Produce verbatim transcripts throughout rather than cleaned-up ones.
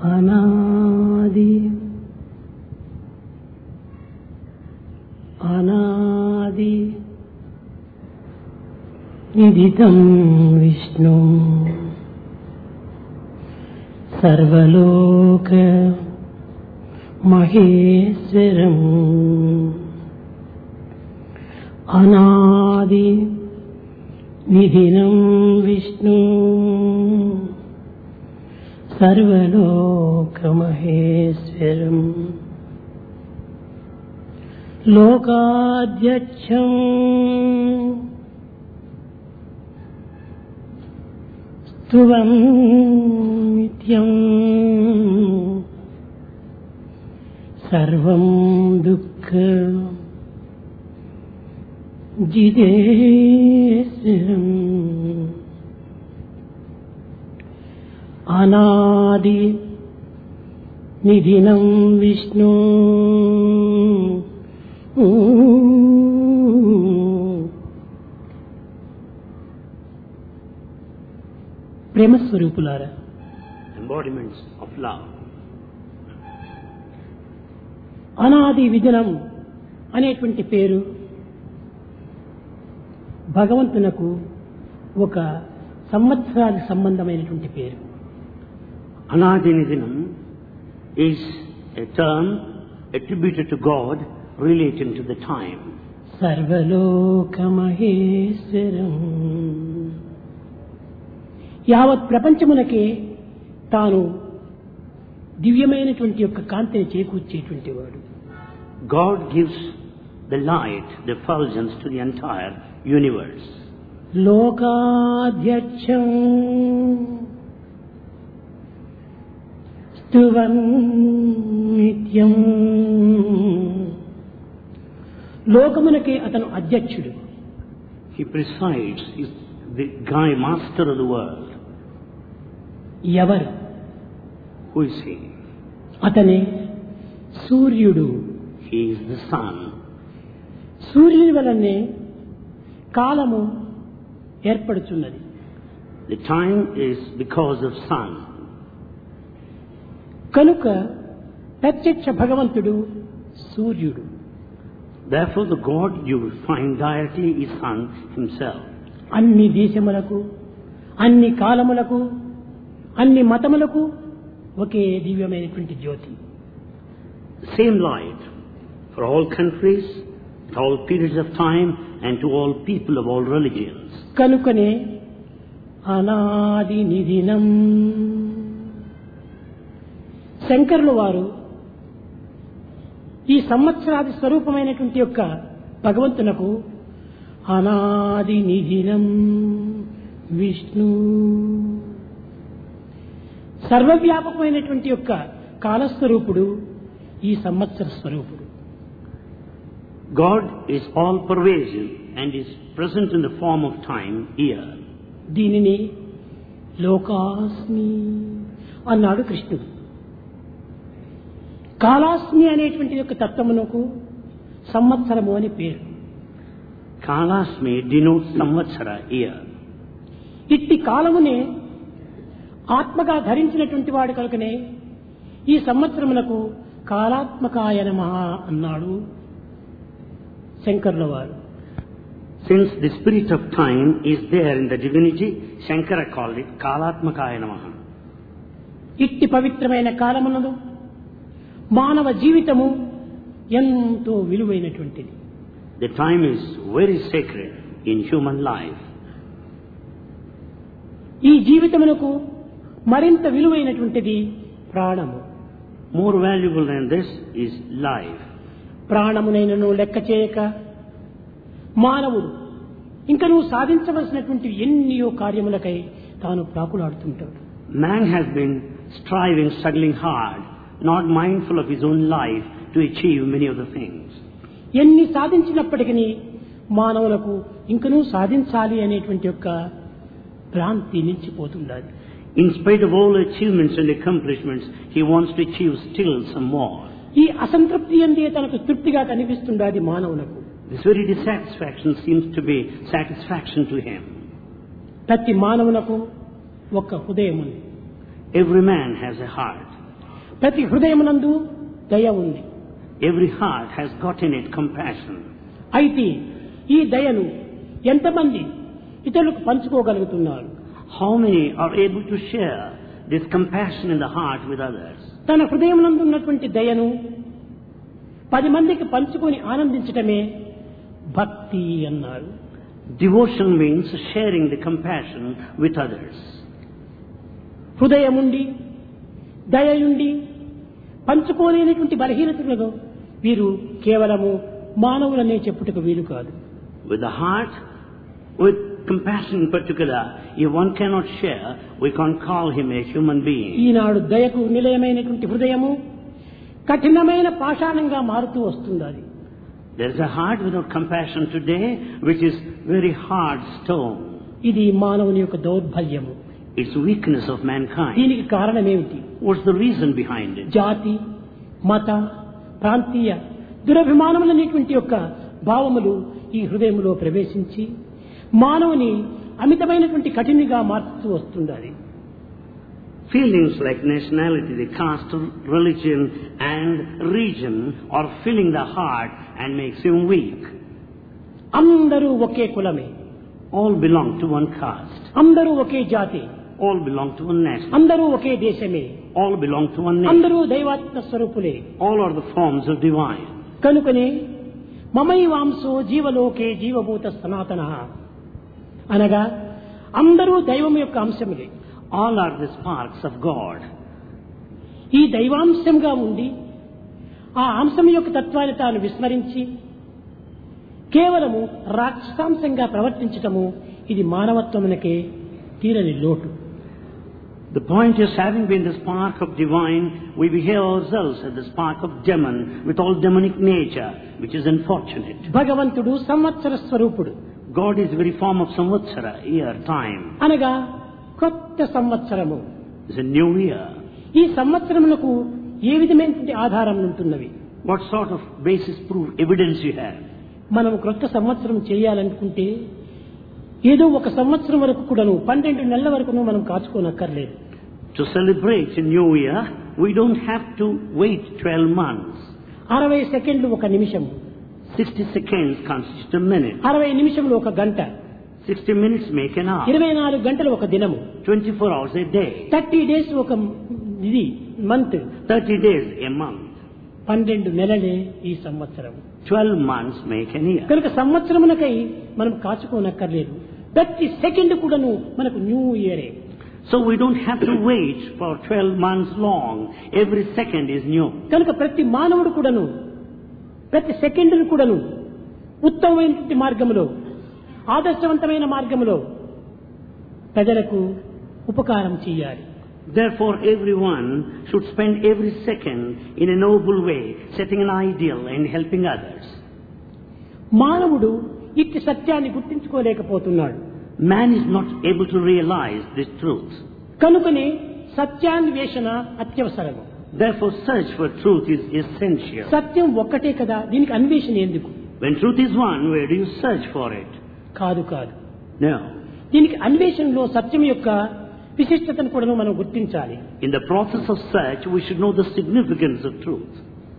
అనాది అనాది నిధితం విష్ణు సర్వలోక మహేశ్వరం అనాది నిధినం విష్ణు సర్వలోక మహేశ్వరం లోకాధ్యక్షం స్తువం నిత్యం సర్వం దుఃఖ జిదేశం అనాది నిధినం విష్ణు ప్రేమస్వరూపులారా, embodiments of love. అనాది విజనం అనేటువంటి పేరు భగవంతునకు ఒక సంవత్సరాది సంబంధమైనటువంటి పేరు. Anadi Nidhinam is a term attributed to God relating to the time. సర్వలోక మహేశ్వరం యావత్ ప్రపంచమునకే తాను దివ్యమైనటువంటి యొక్క కాంతిని చేకూర్చేటువంటి వాడు. God gives the light, the effulgence to the entire universe. లోకాధ్యక్షం స్తువం నిత్యం లోకమునకే అతను అధ్యక్షుడు. He presides, is the guy master of the world. ఎవరు? Who is he? అతనే సూర్యుడు. He is the sun. సూర్యుని వలనే కాలము ఏర్పడుతున్నది. The time is because of sun. కనుక ప్రత్యక్ష భగవంతుడు సూర్యుడు. Therefore the God you will find directly is sun himself. అన్ని దేశములకు, అన్ని కాలములకు, అన్ని మతములకు ఒకే దివ్యమైనటువంటి జ్యోతి. Same light for all countries, at all periods of time, and to all people of all religions. కనుకనే అనాది నిధినం శంకరుల వారు ఈ సంవత్సరాది స్వరూపమైనటువంటి యొక్క భగవంతునకు అనాది నిధినం విష్ణు సర్వవ్యాపకమైనటువంటి యొక్క కాలస్వరూపుడు ఈ సంవత్సర స్వరూపుడు. God is all pervasive and is present in the form of time here. దీనిని లోకాస్మి అన్నాడు కృష్ణుడు. కాలాస్మి అనేటువంటి యొక్క తత్వమునకు సంవత్సరము అని పేరు. Kalasmi denotes samvatsara year. ఇట్టి కాలమునే ఆత్మగా ధరించినటువంటి వాడు కనుకనే ఈ సంవత్సరమునకు కాలాత్మకాయ నమః అన్నాడు శంకరుల వారు. Since the spirit of time is there in the divinity, Shankara called it Kalatmakaya Namaha. ఇట్టి పవిత్రమైన కాలమునందు మానవ జీవితము ఎంతో విలువైనటువంటిది. The time is very sacred in human life. ఈ జీవితమునకు మరింత విలువైనటువంటిది ప్రాణము. More valuable than this is life. ప్రాణమునైనను లెక్క చేయక మానవుడు ఇంకా నువ్వు సాధించవలసినటువంటి ఎన్నో కార్యములకై తాను ప్రాకులాడుతుంటాడు. Man has been striving, struggling hard, not mindful of his own life to achieve many of the things. ఎన్ని సాధించినప్పటికీ మానవులకు ఇంకనూ సాధించాలి అనేటువంటి యొక్క భ్రాంతి నిలిచిపోతుండాలి. In spite of all achievements and accomplishments, he wants to achieve still some more. ఈ అసంతృప్తి అందే తనకు తృప్తిగా కనిపిస్తుండాలి మానవులకు. This very dissatisfaction seems to be satisfaction to him. ప్రతి మానవులకు ఒక హృదయం ఉంది. Every man has a heart. ప్రతి హృదయమునందు దయ ఉంది. Every heart has got in it compassion. అయితే ఈ దయను ఎంతమంది ఇతరులకు పంచుకోగలుగుతున్నారు? How many are able to share this compassion in the heart with others? తన హృదయమునందు ఉన్నటువంటి దయను పది మందికి పంచుకొని ఆనందించటమే భక్తి అన్నారు. Devotion means sharing the compassion with others. హృదయముండి దయయుండి పంచుకోలేనటువంటి బలహీనతలను వీరు కేవలము మానవులనే చెప్పుటకు వీలు కాదు. With the heart, with compassion in particular, if one cannot share, we can't call him a human being. ఈనాడు దయకు నిలయమైనటువంటి హృదయము కఠినమైన పాషాణంగా మారుతూ వస్తుంది. There is a heart without compassion today, which is very hard stone. ఇది మానవుని యొక్క దౌర్బల్యము. It's weakness of mankind. దీనికి కారణం ఏమిటి? What's the reason behind it? జాతి, మత, ప్రాంతీయ దురభిమానములనేటువంటి యొక్క భావములు ఈ హృదయములో ప్రవేశించి మానవుని అమితమైనటువంటి కఠినంగా మార్చుతూ వస్తుంది. Feelings like nationality, the caste, religion and region are filling the heart and makes him weak. అందరూ ఒకే కులమే. All belong to one caste. అందరూ ఒకే జాతి. All belong to one nation. అందరూ ఒకే దేశమే. All belong to one nation. అందరూ దైవాత్మ స్వరూపులే. All are the forms of divine. కనుకనే మమైవాంసో జీవలోకే జీవభూత సనాతనః అనగా అందరూ దైవం యొక్క అంశములే. All are the sparks of God. ఈ దైవాంశంగా ఉండి ఆ అంశం యొక్క తత్వాన్ని తాను విస్మరించి కేవలము రాక్షసాంశంగా ప్రవర్తించటము ఇది మానవత్వమునకే తీరని లోటు. The point is, having been the spark of divine, we behave ourselves as the spark of demon with all demonic nature, which is unfortunate. భగవంతుడు సంవత్సర స్వరూపుడు. God is the very form of samvatsara, year, time. అనగా కొత్త సంవత్సరము. It's a new year. ఈ సంవత్సరములకు ఏ విధమైనటువంటి ఆధారం ఉంటున్నవి? What sort of basis, proof, evidence you have? మనం క్రొత్త సంవత్సరం చేయాలనుకుంటే ఏదో ఒక సంవత్సరం వరకు కూడాను పన్నెండు నెలల వరకును మనం కాచుకోనక్కర్లేదు. To celebrate a new year, we don't have to wait twelve months. అరవై సెకండ్లు ఒక నిమిషం. sixty seconds constitute a minute. అరవై నిమిషములు ఒక గంట. sixty minutes make an hour. ఇరవై నాలుగు గంటలు ఒక దినము. twenty-four hours a day. Thirty days ఒక ఇది month. thirty days a month. పన్నెండు నెలలే ఈ సంవత్సరం. twelve months make an year. కనుక సంవత్సరమునకై మనం కాచుకోనక్కర్లేదు. ప్రతి సెకండ్ కూడాను మనకు న్యూ ఇయరే. So we don't have to wait for twelve months long. Every second is new. కనుక ప్రతి మానవుడు కూడాను ప్రతి సెకండ్ను కూడాను ఉత్తమమైనటువంటి మార్గములో ఆదర్శవంతమైన మార్గములో ప్రజలకు ఉపకారం చేయాలి. Therefore everyone should spend every second in a noble way, setting an ideal and helping others. మానవుడు ఇట్టి సత్యాన్ని గుర్తించుకోలేకపోతున్నాడు. Man is not able to realize this truth. కనుకనే సత్యాన్వేషణ అత్యవసరము. Therefore search for truth is essential. సత్యం ఒక్కటే కదా, దీనికి అన్వేషణ ఎందుకు? When truth is one, where do you search for it? కాదు కాదు. No. దీనికి అన్వేషణలో సత్యం యొక్క విశిష్టతను కూడా మనం గుర్తించాలి. In the process of search, we should know the significance of truth.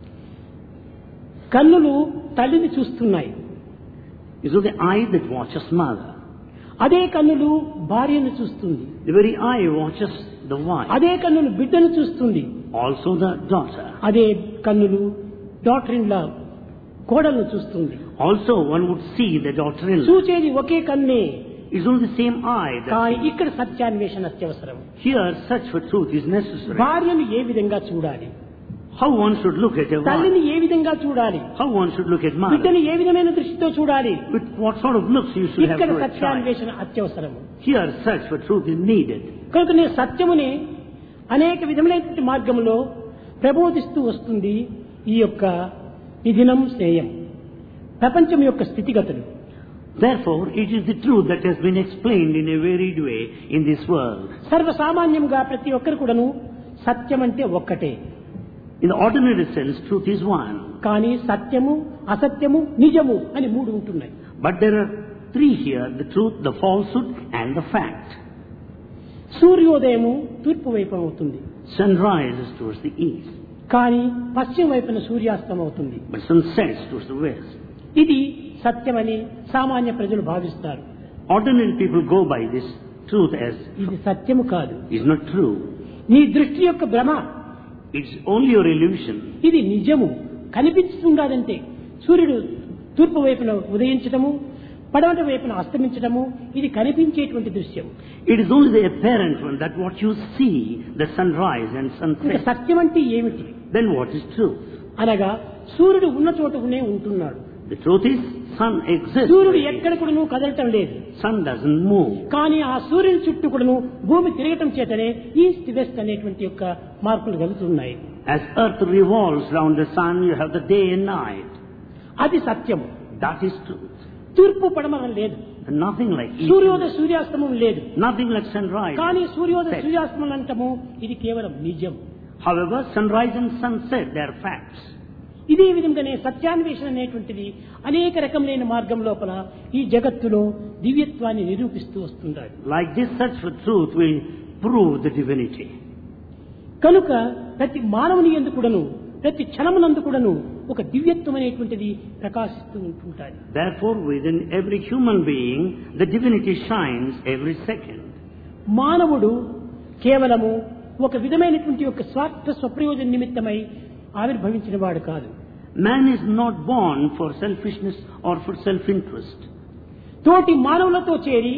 కన్నులు తల్లిని చూస్తున్నాయి. It is the eye that watches mother. అదే కన్నులు భార్యను చూస్తుంది. The very eye watches the wife. అదే కన్నులు బిడ్డను చూస్తుంది. Also the daughter. అదే కన్నులు డాటర్ ఇన్ లా కోడలను చూస్తుంది. Also one would see the daughter-in-law. చూచేది ఒకే కన్నే. It's only the same eye. కానీ ఇక్కడ సత్యాన్వేషణ అత్యవసరం. Here search for truth is necessary. భార్యను ఏ విధంగా చూడాలి? How one should look at a wife. తల్లిని ఏ విధంగా చూడాలి? How one should look at mother. బిడ్డని ఏ విధమైన దృష్టితో చూడాలి? With what sort of looks you should have ఇక్కడ for a child. సత్యాన్వేషణ అత్యవసరము. Here search for truth is needed. కనుక నేను సత్యముని అనేక విధములైన మార్గములో ప్రబోధిస్తూ వస్తుంది ఈ యొక్క నిధినం స్నేయం, ప్రపంచం యొక్క స్థితిగతులు. Therefore, it is the truth that has been explained in a varied way in this world. సర్వసామాన్యంగా ప్రతి ఒక్కరు కూడాను సత్యం అంటే ఒక్కటే. In the ordinary sense, truth is one. కానీ సత్యము, అసత్యము, నిజము అని మూడు ఉంటున్నాయి. But there are three here: the truth, the falsehood, and the fact. సూర్యోదయము తూర్పు వైపు అవుతుంది, Sun rises towards the east, కానీ పశ్చిమ వైపున సూర్యాస్తం అవుతుంది. but sun sets towards the west. ఇది సత్యమని సామాన్య ప్రజలు భావిస్తారు. Ordinary people go by this truth as ఇది సత్యము కాదు, is not true. నీ దృష్టి యొక్క భ్రమ. It's only your illusion. ఇది నిజము. కనిపించుతుండదంటే సూర్యుడు తూర్పు వైపున ఉదయించడము, పడమటి వైపున అస్తమించడము, ఇది కనిపించేటువంటి దృశ్యం. It is only the apparent one, that what you see, the sunrise and ఇంకా sunset. సత్యం అంటే ఏమిటి Then what is truth? అనగా సూర్యుడు ఉన్న చోటనే ఉంటున్నాడు. The truth is, sun exists. సూర్యుడు ఎక్కడ కూడా నువ్వు కదలటం లేదు, Sun doesn't move. కానీ ఆ సూర్యుని చుట్టూ కూడాను భూమి తిరగటం చేతనే ఈస్ట్ వెస్ట్ అనేటువంటి యొక్క మార్పులు కలుగుతున్నాయి. As earth revolves round the sun, you have the day and night. అది సత్యం. That is truth. తూర్పు పడమరం లేదు, And nothing like సూర్యోదయ evening, సూర్యాస్తమం లేదు, nothing like sunrise. కానీ సూర్యోదయ Set. సూర్యాస్తమం అంటము ఇది కేవలం నిజం. However, sunrise and sunset, they are facts. ఇదే విధంగానే సత్యాన్వేషణ అనేటువంటిది అనేక రకములైన మార్గం లోపల ఈ జగత్తులో దివ్యత్వాన్ని నిరూపిస్తూ వస్తుంటారు. Like this search for truth will prove the divinity. కనుక ప్రతి మానవుని యందు కూడాను ప్రతి క్షణమునందు కూడాను ఒక దివ్యత్వం అనేటువంటిది ప్రకాశిస్తూ ఉంటుంటాయి. Therefore, within every human being, the divinity shines every second. మానవుడు కేవలము ఒక విధమైనటువంటి ఒక స్వార్థ స్వప్రయోజన నిమిత్తమై ఆవిర్భవించిన వాడు కాదు. Man is not born for selfishness or for self-interest. తోటి మానవులతో చేరి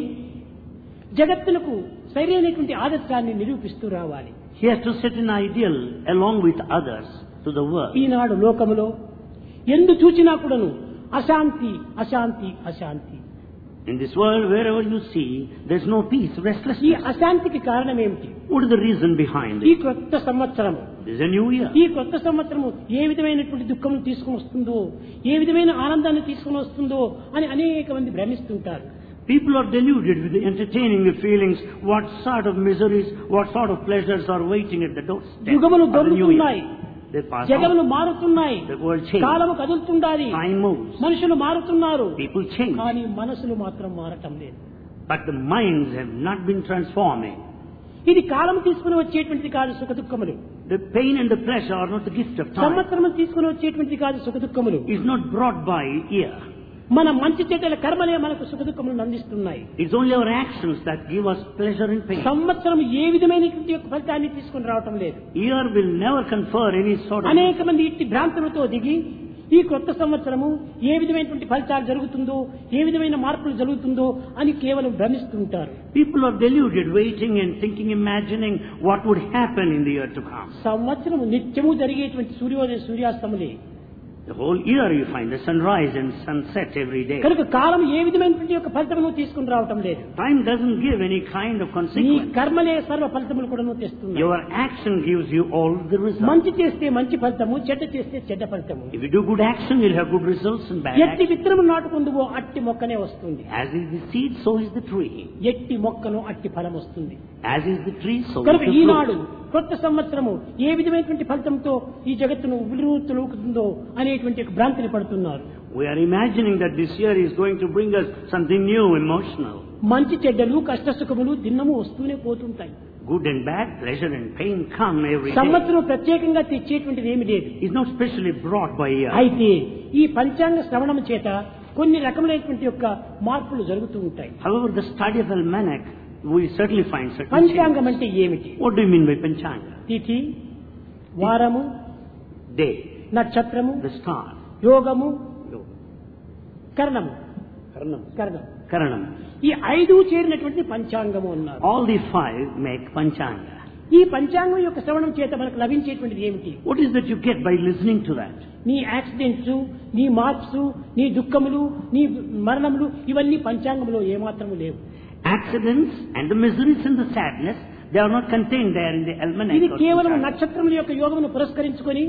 జగత్తులకు సరైనటువంటి ఆదర్శాన్ని నిరూపిస్తూ రావాలి. He has to set an ideal along with others to the world. ఈనాడు లోకములో ఎందు చూచినా కూడాను అశాంతి అశాంతి అశాంతి. In this world, wherever you see, there's no peace, ఈ restlessness. అశాంతికి కారణం ఏమిటి? What is the reason behind ఈ it? కొత్త సంవత్సరము There's a new year. ఈ కొత్త సంవత్సరము ఏ విధమైనటువంటి దుఃఖం తీసుకుని వస్తుందో, ఏ విధమైన ఆనందాన్ని తీసుకుని వస్తుందో అని అనేక మంది భ్రమిస్తుంటారు. People are deluded with the entertaining the feelings, what sort of miseries, what sort of pleasures are waiting at the doorstep యుగములు of the new దొరుకుతున్నాయి, year. They pass జగములు on. మారుతున్నాయి, The world changes. కాలము కదులుతుండాలి, Time moves. మనుషులు మారుతున్నారు, People change. కానీ మనసులు మాత్రం మారటం లేదు. But the minds have not been transforming. ఇది కాలం తీసుకుని వచ్చేటువంటిది కాదు సుఖ దుఃఖములు. The pain and the pleasure are not the gift of time. సంవత్సరం తీసుకుని వచ్చేటువంటిది కాదు సుఖ దుఃఖములు. It's not brought by year. మన మంచి చెడ్డల కర్మలే మనకు సుఖ దుఃఖములను అందిస్తున్నాయి. It's only our actions that give us pleasure and pain. సంవత్సరం ఏ విధమైనటువంటి యొక్క ఫలితాన్ని తీసుకుని రావటం లేదు. Year will never confer any sort of... అనేక మంది ఇట్టి భ్రాంతులతో దిగి ఈ కొత్త సంవత్సరము ఏ విధమైనటువంటి ఫలితాలు జరుగుతుందో, ఏ విధమైన మార్పులు జరుగుతుందో అని కేవలం భ్రమిస్తుంటారు. People are deluded, waiting and thinking, imagining what would happen in the year to come. సంవత్సరము నిత్యము జరిగేటువంటి సూర్యోదయ సూర్యాస్తములే. The whole year you find the sunrise and sunset every day. కనుక కాలం ఏ విధమైనటువంటి యొక్క ఫలితమును తీసుకుని రావటం లేదు. Time doesn't give any kind of నీ consequence. కర్మలే సర్వ ఫలితములు కూడా తెస్తున్నాయి. Your action gives you all the results. మంచి చేస్తే మంచి ఫలితము, చెడ్డ చేస్తే చెడ్డ ఫలితము. If you do good action, you'll have good results, and bad ఎట్టి action. విత్తనము నాటుకుందువో అట్టి మొక్కనే వస్తుంది. As is the seed, so is the tree. ఎట్టి మొక్కను అట్టి ఫలం వస్తుంది. As is the tree, so is కనుక the ఈనాడు fruit. కొత్త సంవత్సరము ఏ విధమైనటువంటి ఫలితంతో ఈ జగత్తును ఉలుకుతుందో అనేటువంటి ఒక భ్రాంతిని పడుతున్నారు. We are imagining that this year is going to bring us something new, emotional. మంచి చెడ్డలు కష్ట సుఖములు దిన్నము వస్తూనే పోతుంటాయి. Good and bad, pleasure and pain come every day. సంవత్సరం ప్రత్యేకంగా తెచ్చేటువంటిది ఏమి లేదు. It's not specially brought by year. అయితే ఈ పంచాంగ శ్రవణం చేత కొన్ని రకములైనటువంటి యొక్క మార్పులు జరుగుతూ ఉంటాయి. However, the study of almanac, we certainly find certain పంచాంగం changes. అంటే ఏమిటి? What do you mean by panchanga? తిథి, వారము, Day, నక్షత్రము, the star, యోగము, yoga, కరణము. karanam, కరణం karanam. ఈ ఐదు చేరినటువంటి పంచాంగము అన్నారు. All these five make panchanga. ఈ పంచాంగం యొక్క శ్రవణం చేత మనకు లభించేటువంటిది ఏమిటి? What is that you get by listening to that? నీ యాక్సిడెంట్స్, నీ మార్క్స్, నీ దుఃఖములు, నీ మరణములు ఇవన్నీ పంచాంగంలో ఏమాత్రము లేవు. Accidents and the miseries and the sadness, they are not contained there in the almanac. ఇది or కేవలం panchanga. నక్షత్రముల యొక్క యోగమును పురస్కరించుకొని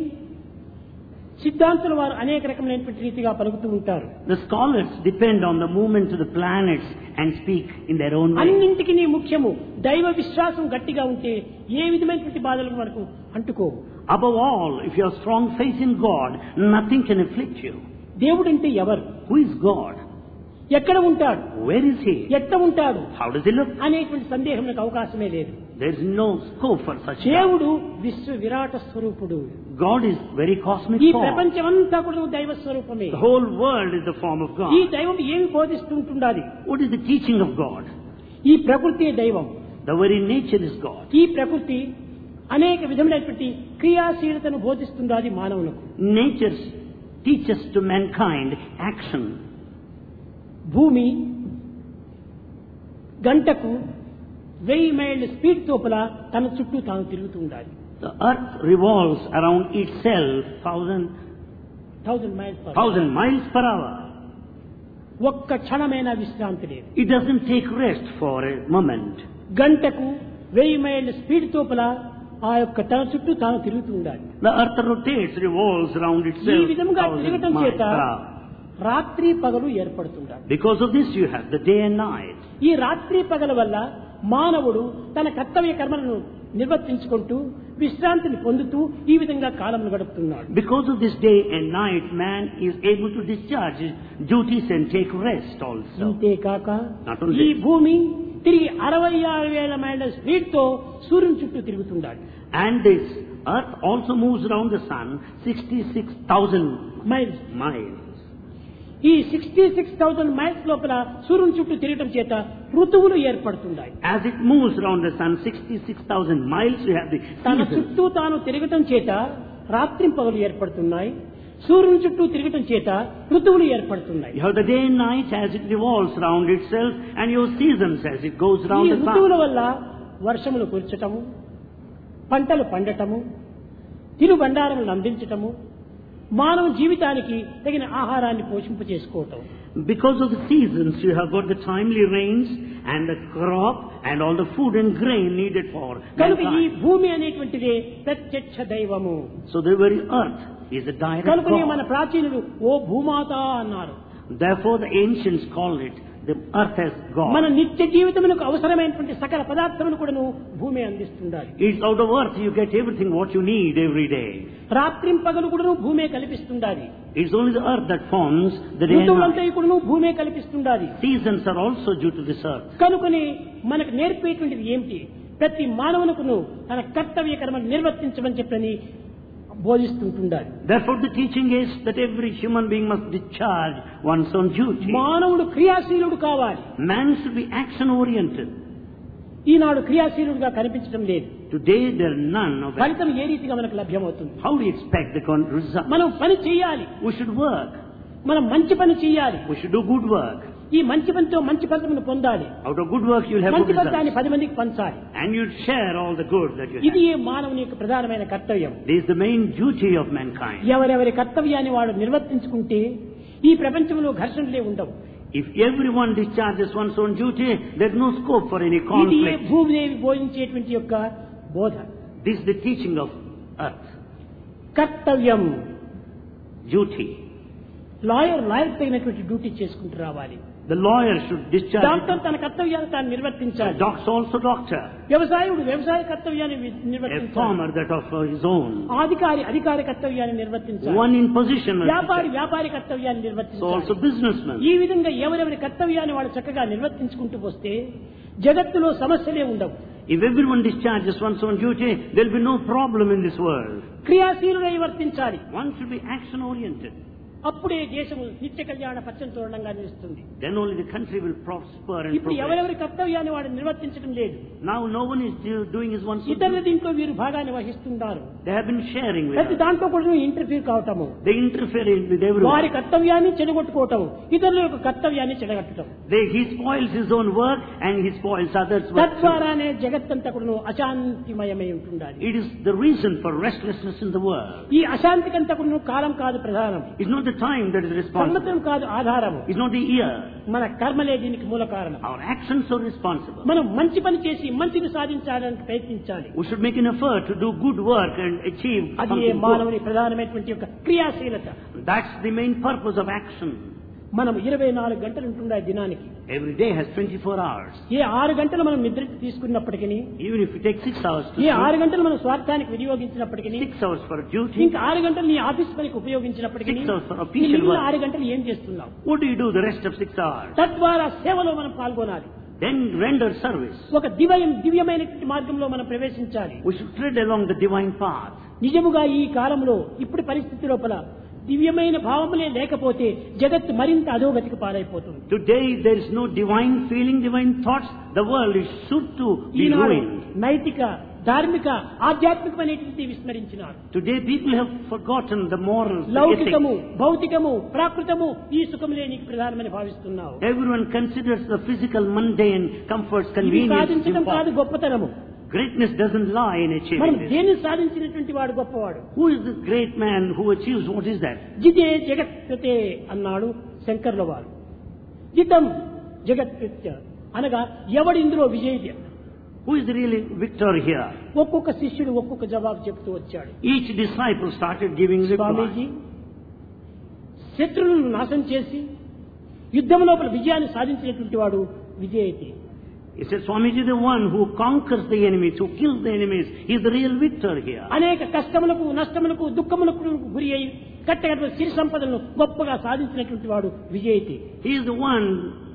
సిద్ధాంతుల వారు అనేక రకమైనటువంటి రీతిగా పలుకుతూ ఉంటారు. The scholars depend on the movement of the planets and speak in their own way. అన్నింటికి నీ ముఖ్యము దైవ విశ్వాసం గట్టిగా ఉంటే ఏ విధమైనటువంటి బాధలకు మనకు అంటుకోవు. Above all, if you have strong faith in God, nothing can afflict you. దేవుడంటే ఎవరు? Who is God? ఎక్కడ ఉంటాడు, Where is he? ఎట్లా ఉంటాడు How does he look? అనేటువంటి సందేహంకు అవకాశమే లేదు. There is no scope for such doubt. దేవుడు విశ్వ విరాట స్వరూపుడు. God is very cosmic ఈ form. ప్రపంచమంతా కూడా దైవ స్వరూపమే. The whole world is the form of God. ఈ దైవం ఏమి బోధిస్తుంటుండాలి? What is the teaching of God? ఈ ప్రకృతి దైవం. The very nature is God. ఈ ప్రకృతి అనేక విధములైనటువంటి క్రియాశీలతను బోధిస్తుండాలి మానవులకు. Nature teaches to mankind action. భూమి గంటకు వెయ్యి మైళ్ళ స్పీడ్ తోపల తన చుట్టూ తాను తిరుగుతూ ఉండాలి. The earth revolves around itself thousand thousand miles thousand miles per hour. ఒక్క క్షణమైన విశ్రాంతి లేదు. It doesn't take rest for a moment. గంటకు వెయ్యి మైళ్ళ స్పీడ్ తోపల ఆ యొక్క తన చుట్టూ తాను తిరుగుతూ ఉండాలి. The earth rotates, revolves around ఈ itself విధంగా thousand తిరగటం miles చేత per hour. రాత్రి పగలు ఏర్పడుతుండాలి. Because of this you have the day and night. ఈ రాత్రి పగల వల్ల మానవుడు తన కర్తవ్య కర్మలను నిర్వర్తించుకుంటూ విశ్రాంతిని పొందుతూ ఈ విధంగా కాలం గడుపుతున్నాడు. Because of this day and night, man is able to discharge his duties and take rest also. అంతేకాక Not only ఈ this. భూమి తిరిగి అరవై ఆరు వేల మైళ్ళ స్పీడ్ తో సూర్యుని చుట్టూ తిరుగుతుండాలి. And this earth also moves around the sun sixty-six thousand miles. miles. ఈ సిక్స్టీ సిక్స్ థౌసండ్ మైల్స్ లోపల సూర్యుని చుట్టూ తిరగటం చేత ఋతువులు ఏర్పడుతున్నాయి. As it moves around the sun sixty-six thousand miles, you have the తన seasons. చుట్టూ తాను తిరగటం చేత రాత్రి పగలు ఏర్పడుతున్నాయి. సూర్యుని చుట్టూ తిరగటం చేత ఋతువులు ఏర్పడుతున్నాయి. You have the day and night as it revolves around itself, and your seasons as it goes ఈ around the ఋతువుల sun. వల్ల వర్షములు కురచటము, పంటలు పండటము, తినుబండారములను అందించటము, మానవ జీవితానికి తగిన ఆహారాన్ని పోషింపు చేసుకోవటం. Because of the seasons, you have got the timely rains and the crop and all the food and grain needed for కనుక ఈ mankind. భూమి అనేటువంటిదే ప్రత్యక్ష దైవము. So the very earth is a direct కనుకనే మన God. ప్రాచీనులు ఓ భూమాత అన్నారు. Therefore, the ancients called it the earth as మన God. నిత్య జీవితమునకు అవసరమైనటువంటి సకల పదార్థములు కూడాను భూమి అందిస్తుండాలి. It's out of earth you get everything what you need every day. రాత్రిం పగలు కూడాను భూమే కల్పిస్తుండాలి. It's only the earth that forms the day and ఋతువులంతా night. కూడాను భూమే కల్పిస్తుండాలి. Seasons are also due to this earth. కనుకనే మనకు నేర్పేటువంటిది ఏమిటి? ప్రతి మానవునకును తన కర్తవ్య కర్మను నిర్వర్తించమని చెప్పని బోధిస్తుంటుండాలి. Therefore, the teaching is that every human being must discharge one's own duty. మానవుడు క్రియాశీలుడు కావాలి. Man should be action-oriented. ఈనాడు క్రియాశీలుడుగా కనిపించడం లేదు. Today, there are none of it. ఫలితం ఏ రీతిగా మనకు లభ్యమవుతుంది? How do you expect the con- result? మనం పని చేయాలి. We should work. మనం మంచి పని చేయాలి. We should do good work. ఈ మంచి పనితో మంచి ఫలితమును పొందాలి. Out of good work, you'll have మంచి good ఫలితాన్ని results. పది మందికి పంచాలి. And you'll share all the good that you ఇది have. ఏ మానవుని యొక్క ప్రధానమైన కర్తవ్యం. This is the main duty of mankind. ఎవరెవరి కర్తవ్యాన్ని వాడు నిర్వర్తించుకుంటే ఈ ప్రపంచంలో ఘర్షణలే ఉండవు. If everyone discharges one's own duty, there's no scope for any ఇది ఏ conflict. భూమిదేవి బోధించేటువంటి యొక్క బోధ. This is the teaching of earth. కర్తవ్యం. Duty. లాయర్ లాయర్ తగినటువంటి డ్యూటీ చేసుకుంటూ రావాలి. The lawyer should discharge. Doctor తన కర్తవ్యాన్ని తాను నిర్వర్తించాలి. Doctor also doctor. వ్యవసాయుడు వ్యవసాయ కర్తవ్యాన్ని వి- A నిర్వర్తించాలి. farmer that of his own. అధికారి అధికారి కర్తవ్యాన్ని నిర్వర్తించాలి. One in position. must వ్యాపారి discharge. వ్యాపారి కర్తవ్యాన్ని So నిర్వర్తించాలి. also businessmen. ఈ విధంగా ఎవరెవరి కర్తవ్యాన్ని వాళ్ళు చక్కగా నిర్వర్తించుకుంటూ వస్తే జగత్తులో సమస్యలే ఉండవు. If everyone discharges one's own duty, there'll be no problem in this world. క్రియాశీలుడై వర్తించాలి. One should be action oriented. అప్పుడే దేశము నిత్య కళ్యాణ పచ్చని తోరణంగా నిలుస్తుంది. Then only the country will prosper and ఇప్పుడు progress. ఎవరెవరి కర్తవ్యాన్ని వాడు నిర్వర్తించడం లేదు. Now no one is do- doing his own duty. ఇతరుల దీంట్లో వీరు భాగాన్ని వహిస్తున్నారు. They have been sharing with ప్రతి us. దాంట్లో కూడా ఇంటర్ఫీర్ కావటము, They interfere in with everyone. వారి కర్తవ్యాన్ని చెడగొట్టుకోవటం, ఇతరుల యొక్క కర్తవ్యాన్ని చెడగొట్టడం. They, he spoils his own work and he spoils others' work. too. తద్వారానే జగత్తంతా కూడా అశాంతిమయమై ఉంటుండాలి. It is the reason for restlessness in the world. ఈ అశాంతికంతా కూడా కాలం కాదు ప్రధానం, It's not the time that is responsible. సంవత్సరం కాదు ఆధారము. It's not the year. మన కర్మలే దీనికి మూల కారణం. Our actions are responsible. మనం మంచి పని చేసి మంచిని సాధించాలని ప్రయత్నించాలి. We should make an effort to do good work and achieve అది something good. మానవుని ప్రధానమైనటువంటి యొక్క క్రియాశీలత. That's the main purpose of action. మనం ఇరవై నాలుగు గంటలు ఉంటుండే దినానికి. Every day has twenty-four hours. ఏ ఆరు గంటలు మనం నిద్ర తీసుకున్నప్పటికీ, Even if you take six hours to A sleep, ఆరు గంటలు మనం స్వార్థానికి వినియోగించినప్పటికీ, six hours for duty, ఇంకా ఆరు గంటలు నీ ఆఫీస్ పనికి ఉపయోగించినప్పటికీ, six hours for ఈ official మిగిలిన work, ఆరు గంటలు ఏం చేస్తున్నావు? what do you do the rest of six hours? తద్వారా సేవలో మనం పాల్గొనాలి. Then render service. ఒక దివ్య దివ్యమైనటువంటి మార్గంలో మనం ప్రవేశించాలి. We should tread along the divine path. నిజముగా ఈ కాలంలో ఇప్పుడు పరిస్థితి లోపల దివ్యమైన భావములే లేకపోతే జగత్తు మరింత అధోగతికి పాలైపోతుంది. Today there is no divine feeling, divine thoughts. The world is sure to be Eenadu ruined. నైతిక, ధార్మిక, ఆధ్యాత్మికమైనటువంటి విస్మరించినారు. Today people have forgotten the morals, the లౌకికము, ethics. భౌతికము, ప్రాకృతము ఈ సుఖములే నీకు ప్రధానమని భావిస్తున్నావు. Everyone considers the physical, mundane comforts, ఇవి convenience సాధించడం కాదు important. గొప్పతనము. Greatness doesn't lie in మనం achieving this. దేన్ని సాధించినటువంటి వాడు గొప్పవాడు. Who is the great man who achieves what is that? జితే జగత్కృతే అన్నాడు శంకర్ల వారు. జితం జగత్కృత్య అనగా ఎవడిందులో విజేత. Who is the real victor here? ఒక్కొక్క శిష్యుడు ఒక్కొక్క జవాబు చెప్తూ వచ్చాడు. Each disciple started giving స్వామీజీ, reply. శత్రువులను నాశనం చేసి యుద్ధం లోపల విజయాన్ని సాధించినటువంటి వాడు విజేతి. He said, Swamiji, the one who conquers the enemies, who kills the enemies, he is the real victor here. అనేక కష్టములకు, నష్టములకు, దుఃఖములకు గురి అయి కట్టగట్టిన సిరి సంపదలను గొప్పగా సాధించినటువంటి వాడు విజేతి. He is the one,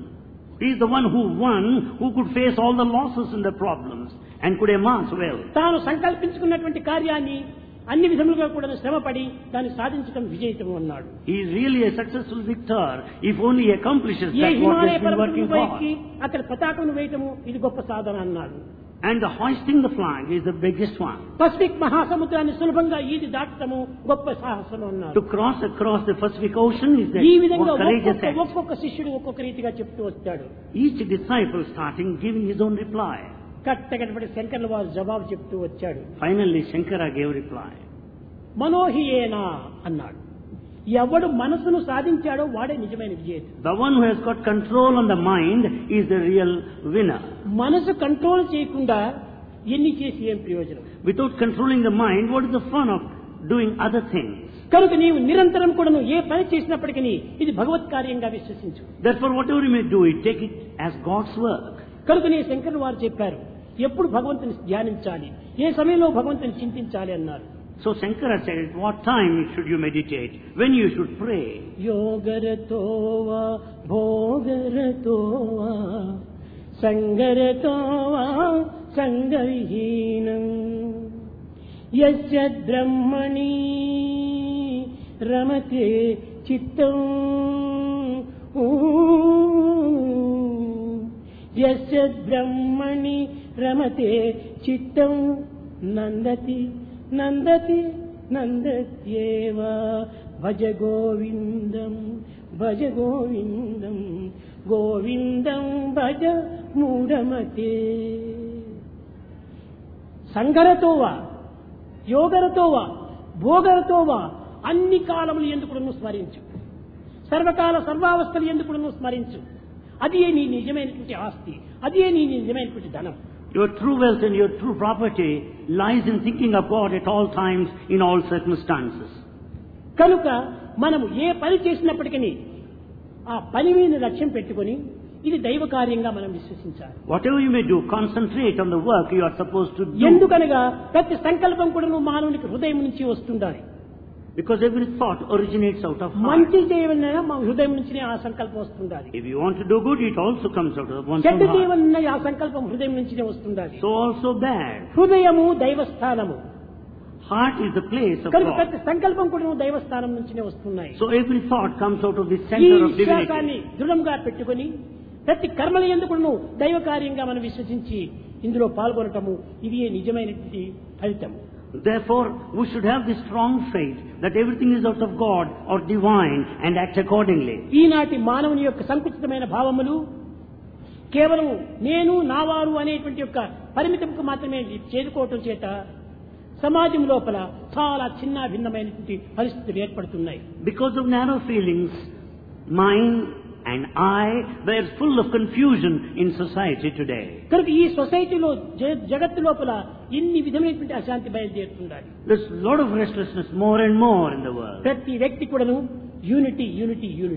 he is the one who won, who could face all the losses and the problems and could amass wealth. తాను సంకల్పించుకున్నటువంటి కార్యాన్ని అన్ని విధములుగా కూడా శ్రమపడి దాన్ని సాధించడం విజయితం అన్నాడు. He is really a successful victor if only he accomplishes A that what he Himalaya has been working పర్వతంపైకి for. అక్కడ పతాకం వేయటము ఇది గొప్ప సాధన అన్నాడు. And the hoisting the flag is the biggest one. Pacific మహాసముద్రాన్ని సులభంగా ఈది దాటటము గొప్ప సాహసం అన్నాడు. To cross across the Pacific Ocean is the ఈ విధంగా courageous ఒక్కొక్క act. ఒక్కొక్క శిష్యుడు ఒక్కొక్క రీతిగా చెప్తూ వచ్చాడు. Each disciple starting giving his own reply. కట్టగడపడి శంకర్ల వారు జవాబు చెప్తూ వచ్చాడు. Finally, Shankara gave reply. మనోహియేనా అన్నాడు. ఎవడు మనసును సాధించాడో వాడే నిజమైన విజేత. The one who has got control on the mind is the real winner. మనసు కంట్రోల్ చేయకుండా ఎన్ని చేసి ఏం ప్రయోజనం? Without controlling the mind, what is the fun of doing other things? కనుక నీవు నిరంతరం కూడా నువ్వు ఏ పని చేసినప్పటికీ ఇది భగవత్ కార్యంగా విశ్వసించు. Therefore, whatever you may do, it take it as God's work. కనుక నీ శంకరులు వారు చెప్పారు, ఎప్పుడు భగవంతుని ధ్యానించాలి, ఏ సమయంలో భగవంతుని చింతించాలి అన్నారు. So Shankara said, at what time should you meditate? When you should pray? యోగరతోవా భోగరతోవా సంగరతోవా సంగవిహీనం యస్య బ్రహ్మణి రమతే చిత్తం యస్య బ్రహ్మణి రమతే చిత్తం నందతి నందతి నందత్యేవ భజ గోవిందం భజ గోవిందం గోవిందం భజ మూఢమతే. సంగరతోవా యోగరతోవా భోగరతోవా అన్ని కాలములు ఎందుకు స్మరించు, సర్వకాల సర్వావస్థలు ఎందుకు స్మరించు. అది నీ నిజమైనటువంటి ఆస్తి, అది నీ నిజమైనటువంటి ధనం. Your true wealth and your true property lies in thinking of God at all times, in all circumstances. కనుక మనము ఏ పని చేసినప్పటికీ ఆ పని మీద లక్ష్యం పెట్టుకొని ఇది దైవ కార్యంగా మనం విశ్వసించాలి. Whatever you may do, concentrate on the work you are supposed to do. ఎందుకనగా ప్రతి సంకల్పం కూడా మానవునికి హృదయం నుంచి వస్తుండాలి. Because every thought originates out of heart. మంచి చేయవలన మా హృదయం నుంచినే ఆ సంకల్పం వస్తుండాలి. If you want to do good, it also comes out of one's చెడ్డ own heart. చేయవలన ఆ సంకల్పం హృదయం నుంచినే వస్తుండాలి. So also bad. హృదయము దైవస్థానము. Heart is the place of కనుక God. ప్రతి సంకల్పం కూడా దైవస్థానం నుంచినే వస్తున్నాయి. So every thought comes out of the ఈ center of విశ్వాసాన్ని divinity. దృఢంగా పెట్టుకొని ప్రతి కర్మల ఎందుకు దైవ కార్యంగా మనం విశ్వసించి ఇందులో పాల్గొనటము ఇది నిజమైనటువంటి ఫలితం. Therefore, we should have this strong faith that everything is out of God or divine and act accordingly. ఈనాటి మానవుని యొక్క సంకుచితమైన భావములు కేవలం నేను నావారు అనేటువంటి యొక్క పరిమితంకు మాత్రమే చేరుకోవటం చేత సమాజం లోపల చాలా చిన్న భిన్నమైనటువంటి పరిస్థితులు ఏర్పడుతున్నాయి. Because of narrow feelings, mind and I, they are full of confusion in society today. కనుక ఈ సొసైటీలో జగత్తు లోపల ఎన్ని విధమైనటువంటి అశాంతి బయలుదేరుతుండాలి. There's a lot of restlessness more and more in the world. ప్రతి వ్యక్తి కూడాను unity unity unity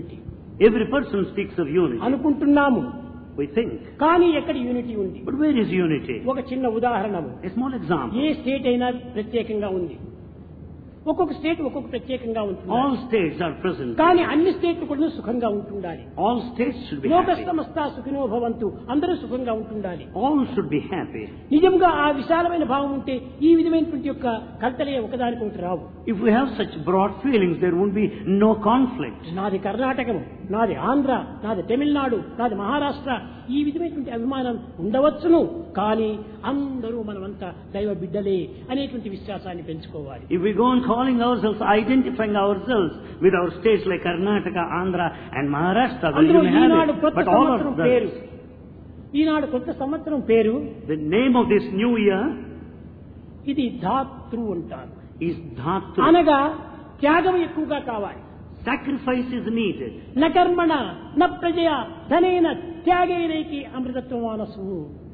Every person speaks of unity. అనుకుంటున్నాము, We think. కానీ ఎక్కడ యూనిటీ ఉంది? But where is unity? ఒక చిన్న ఉదాహరణ. A small example. ఏ స్టేట్ అయినా ప్రత్యేకంగా ఉంది. ఒక్కొక్క స్టేట్ ఒక్కొక్క ప్రత్యేకంగా ఉంటుంది. All states are present. కానీ అన్ని స్టేట్లు కూడా సుఖంగా ఉంటుండాలి. All states should be లోక happy. సమస్త సుఖినో భవంతు, అందరూ సుఖంగా ఉంటుండాలి. All should be happy. నిజంగా ఆ విశాలమైన భావం ఉంటే ఈ విధమైనటువంటి యొక్క కల్తలే ఒకదానికొకటి రావు. If we have such broad feelings, there won't be no conflict. నాది కర్ణాటకము, నాది ఆంధ్ర, నాది తమిళనాడు, నాది మహారాష్ట్ర, ఈ విధమైనటువంటి అభిమానం ఉండవచ్చును. కానీ అందరూ మనమంతా దైవ బిడ్డలే అనేటువంటి విశ్వాసాన్ని పెంచుకోవాలి. If we go on calling ourselves, identifying ourselves with our states like Karnataka, Andhra and Maharashtra, then అందులో you may Eenadu have it. కొత్త But all సంవత్సరం of పేరు, them, ఈనాడు కొత్త సంవత్సరం పేరు, the name of this new year ఇది ధాతృ అంటారు. is Dhatu. అనగా త్యాగం ఎక్కువగా కావాలి. Sacrifice is needed. న కర్మణ న ప్రజయ ధనేన త్యాగేనైకి అమృతత్వం మనసు.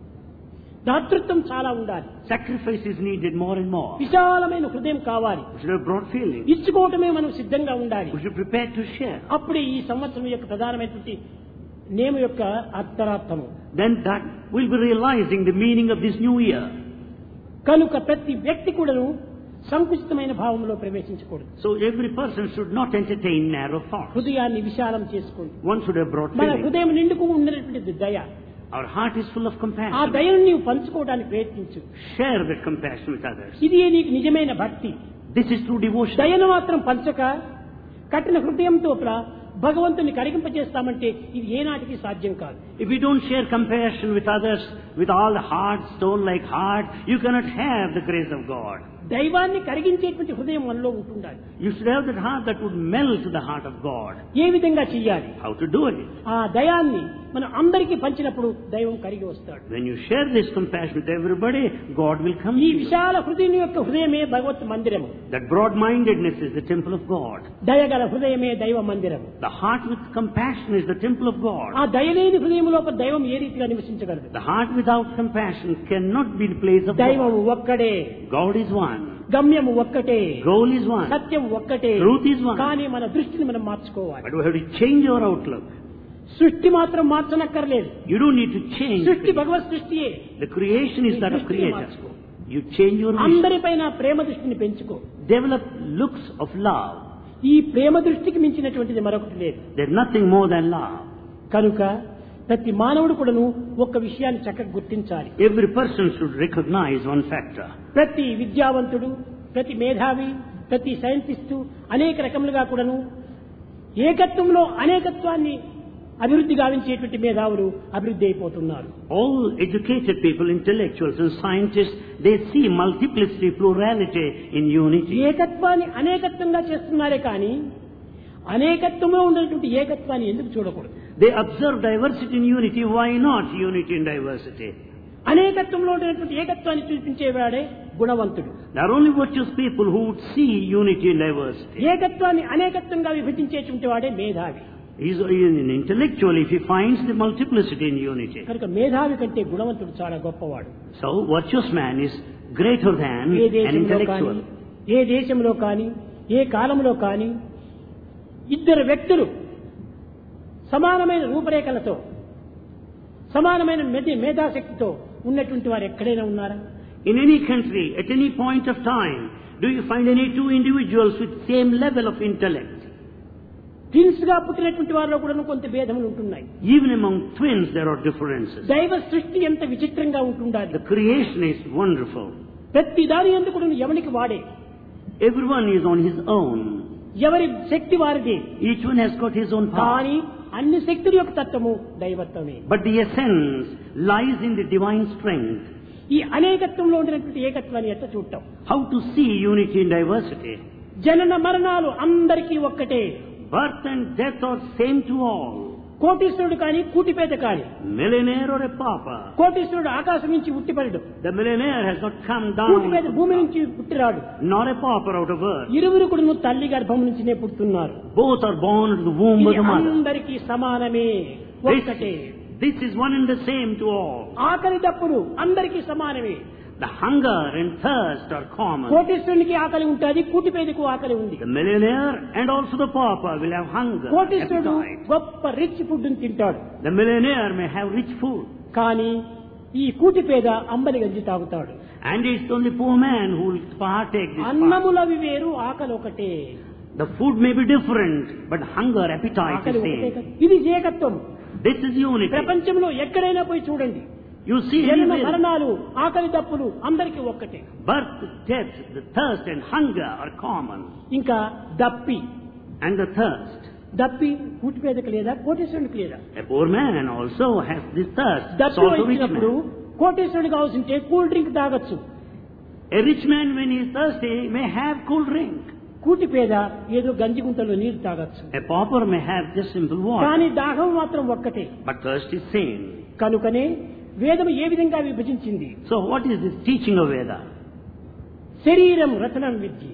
దాతృత్వం చాలా ఉండాలి. Sacrifice is needed more and more. విశాలమైన హృదయం కావాలి. We should have broad feelings. ఇచ్చుకోవటమే మనం సిద్ధంగా ఉండాలి. We should prepare to share. అప్పుడే ఈ సంవత్సరం యొక్క ప్రధానమైనటువంటి నేము యొక్క అంతరార్థము. Then that will be realizing the meaning of this new year. కనుక ప్రతి వ్యక్తి కూడాను సంకుచితమైన భావంలో ప్రవేశించకూడదు. So every person should not entertain narrow thoughts. హృదయాన్ని విశాలం చేసుకోండి. One should have broad మన feelings. హృదయం నిండుకు ఉన్నటువంటి దయ, Our heart is full of ఆ compassion. దయను నీవు పంచుకోవడానికి ప్రయత్నించు. Share that compassion with others. ఇది నీకు నిజమైన భక్తి. This is true devotion. దయను మాత్రం పంచక కఠిన హృదయంతో భగవంతుని కరిగింపజేస్తామంటే ఇది ఏనాటికి సాధ్యం కాదు. If you don't share compassion with others with all the hard, stone-like heart, you cannot have the grace of God. దైవాన్ని కరిగించేటువంటి హృదయం మనలో ఉంటుండాలి. You should have that heart that would melt to the heart of God. ఏ విధంగా చెయ్యాలి? How to do it? ఆ దయాన్ని మనం అందరికీ పంచినప్పుడు దైవం కరిగి వస్తాడు. When you share this compassion with everybody, God will come ఈ to you. విశాల హృదయం యొక్క హృదయమే భగవత్ మందిరము. That broad-mindedness is the temple of God. దయగల హృదయమే దైవ మందిరము. The heart with compassion is the temple of God. ఆ దయలేని హృదయం లోపల దైవం ఏ రీతిగా నివసించగలదు? The heart without compassion cannot be the place of దైవము God. ఒక్కడే, God is one. గమ్యము ఒక్కటే, Goal is one. సత్యం ఒక్కటే. Truth is one. కానీ మన దృష్టిని మనం మార్చుకోవాలి. But we have to change our outlook. సృష్టి మాత్రం మార్చనక్కర్లేదు. You don't need to change. సృష్టి భగవత్ సృష్టియే. The creation is that of దృష్టిని Creator. మార్చుకో. You change your vision. అందరిపైన ప్రేమ దృష్టిని పెంచుకో. Develop looks of love. ఈ ప్రేమ దృష్టికి మించినటువంటిది మరొకటి లేదు. There's nothing more than love. కనుక ప్రతి మానవుడు కూడాను ఒక్క విషయాన్ని చక్కగా గుర్తించాలి. Every person should recognize one factor. ప్రతి విద్యావంతుడు, ప్రతి మేధావి, ప్రతి సైంటిస్టు అనేక రకములుగా కూడాను ఏకత్వంలో అనేకత్వాన్ని అభివృద్ధి గావించేటువంటి మేధావులు అభివృద్ధి అయిపోతున్నారు. All educated people, intellectuals and scientists, they see multiplicity, plurality in unity. ఏకత్వాన్ని అనేకత్వంగా చేస్తున్నారే కానీ అనేకత్వంలో ఉండేటువంటి ఏకత్వాన్ని ఎందుకు చూడకూడదు? They observe diversity in unity. Why not unity in diversity? అనేకత్వంలో ఉండేటువంటి ఏకత్వాన్ని చూపించేవాడే గుణవంతుడు. There are only virtuous people who would see unity in diversity. ఏకత్వాన్ని అనేకత్వంగా విభజించేటువంటి వాడే మేధావి. He's an intellectual if he finds the multiplicity in unity. కనుక మేధావి కంటే గుణవంతుడు చాలా గొప్పవాడు. So, virtuous man is greater than A an దేశంలో కానీ intellectual. ఏ దేశంలో కానీ ఏ కాలంలో కానీ ఇద్దరు వ్యక్తులు సమానమైన రూపురేఖలతో సమానమైన మెది మేధాశక్తితో ఉన్నటువంటి వారు ఎక్కడైనా ఉన్నారా? In any country, at any point of time, do you find any two individuals with same level of intellect? Twins గా పుట్టినటువంటి వారిలో కూడా కొంత భేదములు ఉంటున్నాయి. Even among twins, there are differences. దైవ సృష్టి ఎంత విచిత్రంగా ఉంటుండాలి. The creation is wonderful. ప్రతి దాని ఎందుకు కూడా ఎవరికి వాడే. Everyone is on his own. ఎవరి శక్తి వారిది. Each one has got his own power. కానీ అన్ని శక్తుల యొక్క తత్వము దైవత్వమే. But the essence lies in the divine strength. ఈ అనేకత్వంలో ఉండినటువంటి ఏకత్వాన్ని ఎట్లా చూడటం? How to see unity in diversity? జనన మరణాలు అందరికీ ఒక్కటే. Birth and death are same to all. కోటీశ్వరుడు కానీ కూటిపేద కానీ. Millionaire or a pauper. కోటీశ్వరుడు ఆకాశం నుంచి పుట్టిపడడు. The millionaire has not come down. కూటిపేద భూమి నుంచి పుట్టిరాడు. Nor a pauper out of earth. ఇరువురు కూడా తల్లి గర్భం నుంచినే పుడుతున్నారు. Both are born into the womb of the mother. అందరికీ సమానమే, ఒక్కటే. This is one and the same to all. ఆకలి దప్పులు అందరికీ సమానమే. The hunger and thirst are common. కోటీశ్వరునికి ఆకలి ఉంటుంది, కూటిపేదకు ఆకలి ఉంది. The millionaire and also the pauper will have hunger, కోటీశ్వరుడు appetite. గొప్ప రిచ్ ఫుడ్ తింటాడు. The millionaire may have rich food. కానీ ఈ కూటిపేద అంబలి గంజి తాగుతాడు. And it's only poor man who will partake this part. అన్నములవి వేరు, ఆకలి ఒకటే. The food may be different, but hunger, appetite ఆకలి is ఒకటే same. కదా. ఇది ఏకత్వం. This is unity. ప్రపంచంలో ఎక్కడైనా పోయి చూడండి, You see జన్మ anywhere. మరణాలు, ఆకలి దప్పులు అందరికీ ఒక్కటే. Birth, death, the thirst and hunger are common. ఇంకా దప్పి And the thirst. దప్పి కూటిపేదకు లేదా, కోటేశ్వరునికి లేదా? A poor man also has this thirst. So దప్పి also rich వచ్చినప్పుడు man. కోటేశ్వరుడు కావాల్సింటే కూల్ డ్రింక్ తాగొచ్చు. A rich man, when he is thirsty, may have cool drink. కూటిపేద ఏదో గంజి గుంటలో నీరు తాగొచ్చు. A pauper may have just simple water. కానీ దాహం మాత్రం ఒక్కటే. But thirst is same. కనుకనే వేదం ఏ విధంగా విభజించింది? So what is this teaching of Veda? శరీరం రతనం విద్య,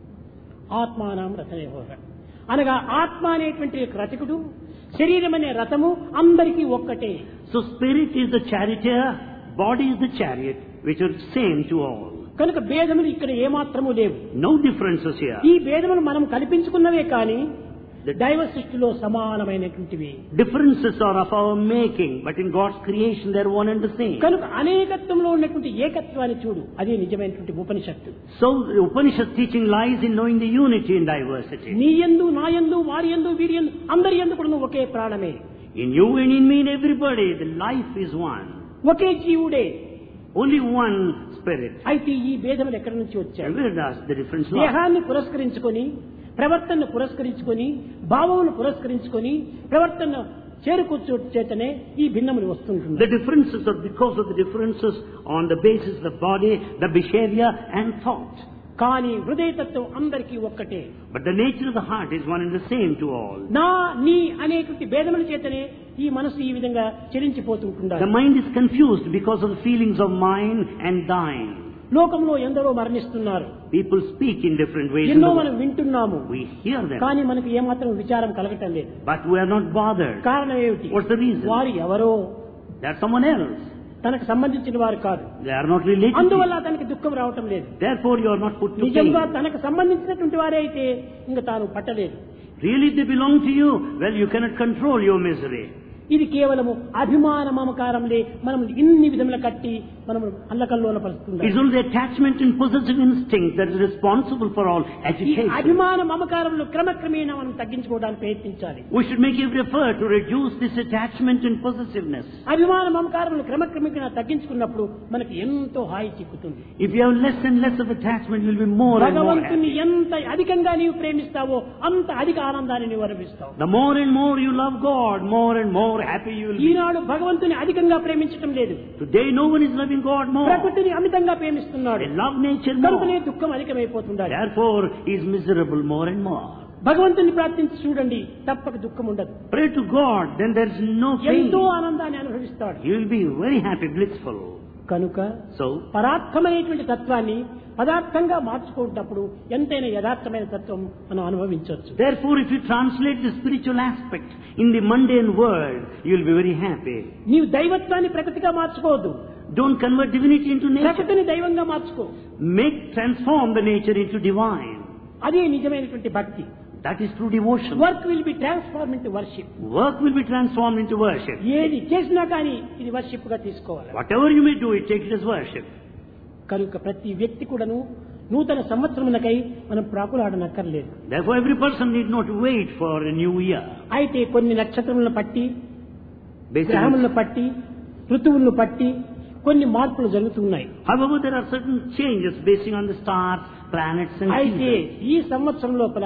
ఆత్మానం రతనేహోహ. అనగా ఆత్మ అనేటువంటి రచకుడు, శరీరం అనే రథము అందరికీ ఒక్కటే. So spirit is the charioteer, body is the chariot, which are same to all. కనుక భేదములు ఇక్కడ ఏమాత్రము లేవు. No differences here. ఈ భేదములు మనం కల్పించుకున్నవే కానీ దైవ సృష్టిలో సమానమైనటువంటివి. Differences are of our making, but in God's creation they are one and the same. కనుక అనేకత్వంలో ఉన్నటువంటి ఏకత్వాన్ని చూడు, అదే నిజమైనటువంటి ఉపనిషత్తు. So the Upanishad teaching lies in knowing the unity in diversity. నీ యందు, నా యందు, వారి యందు, వీరి యందు, అందరి యందు కూడా ఒకే ప్రాణమే. In you and in me and everybody, the life is one. ఒకే జీవుడే. Only one spirit. అయితే ఈ భేదములు ఎక్కడి నుంచి వచ్చాయి? And where does the difference lie? దేహాన్ని పురస్కరించుకొని, ప్రవర్తనను పురస్కరించుకొని, భావమును పురస్కరించుకొని, ప్రవర్తన చేరుకూర్చు చేతనే ఈ భిన్నములు వస్తుంటుంది. The differences are because of the differences on the basis of the body, the behavior and thought. కానీ హృదయతత్వం అందరికీ ఒక్కటే. But the nature of the heart is one and the same to all. నా నీ అనేటువంటి భేదముల చేతనే ఈ మనసు ఈ విధంగా చెలించిపోతుంటుంది. The mind is confused because of the feelings of mine and thine. లోకంలో ఎందరో మరణిస్తున్నారు. People speak in different ways. in ఎన్నో the మనం world. వింటున్నాము. We hear them, కానీ మనకు ఏమాత్రం విచారం కలగటం లేదు. but we are not bothered. కారణం ఏమిటి? What's the reason? వారు ఎవరో, They are someone else. తనకు సంబంధించిన వారు కాదు. They are not related to అందువల్ల you. అతనికి దుఃఖం రావటం లేదు. Therefore you are not put to నిజంగా pain. తనకు సంబంధించినటువంటి వారే అయితే ఇంకా తాను పట్టలేదు. Really if they belong to you, well you cannot control your misery. ఇది కేవలము అభిమాన మమకారంలే మనం ఇన్ని విధముల కట్టి మనం అల్లకల్లోల పరుస్తుంది. It's only the attachment and possessive instinct that is responsible for all ఈ agitation. అభిమాన మమకారంలో క్రమక్రమేణా మనం తగ్గించుకోవడానికి ప్రయత్నించాలి. We should make every effort to reduce this attachment and possessiveness. అభిమాన మమకారంలో క్రమక్రమేణా తగ్గించుకున్నప్పుడు మనకి ఎంతో హాయి చిక్కుతుంది. If you have less and less of attachment, you will be more and more భగవంతుని happy. ఎంత అధికంగా నీవు ప్రేమిస్తావో అంత అధిక ఆనందాన్ని నీవు అనుభవిస్తావు. The more and more you love God, more and more happy you will be. ఈనాడు భగవంతుని అధికంగా ప్రేమించటం లేదు. Today no one is loving God more. ప్రకృతిని అమితంగా ప్రేమిస్తున్నాడు. They love nature కనుకనే more. దుఃఖం అధికమైపోతుండాలి. Therefore he is miserable more and more. భగవంతుని ప్రార్థించి చూడండి, తప్పక దుఃఖం ఉండదు. Pray to God, then there is no pain. ఎంతో ఆనందాన్ని అనుభవిస్తాడు. You will be very happy, blissful. కనుక So పరార్థమైనటువంటి తత్వాన్ని పదార్థంగా మార్చుకున్నప్పుడు ఎంతైనా యథార్థమైన తత్వం మనం అనుభవించవచ్చు. therefore if you translate the spiritual aspect in the mundane world, you will be very happy. నీవు దైవత్వాన్ని ప్రకృతిగా మార్చుకోవద్దు. Don't convert divinity into nature. ప్రకృతిని దైవంగా మార్చుకో. Make, transform the nature into divine. అదే నిజమైనటువంటి భక్తి. That is true devotion. Work will be transform into worship. Work will be transformed into worship. ఏది చేసినా కానీ ఇది వర్షిప్ గా తీసుకోవాలి. Whatever you may do, it take it as worship. కనుక ప్రతి వ్యక్తి కూడాను నూతన సంవత్సరమునకై మనం ప్రాకులాడనక్కర్లేదు. Therefore every person need not wait for a new year. అయితే కొన్ని నక్షత్రములను పట్టి, Based on- గ్రహములను పట్టి, ఋతువులను పట్టి కొన్ని మార్పులు జరుగుతున్నాయి. However, there are certain changes basing on the stars, planets and అయితే seasons. ఈ సంవత్సరం లోపల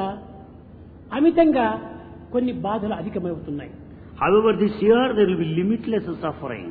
అమితంగా కొన్ని బాధలు అధికమవుతున్నాయి. However, this year there will be limitless suffering.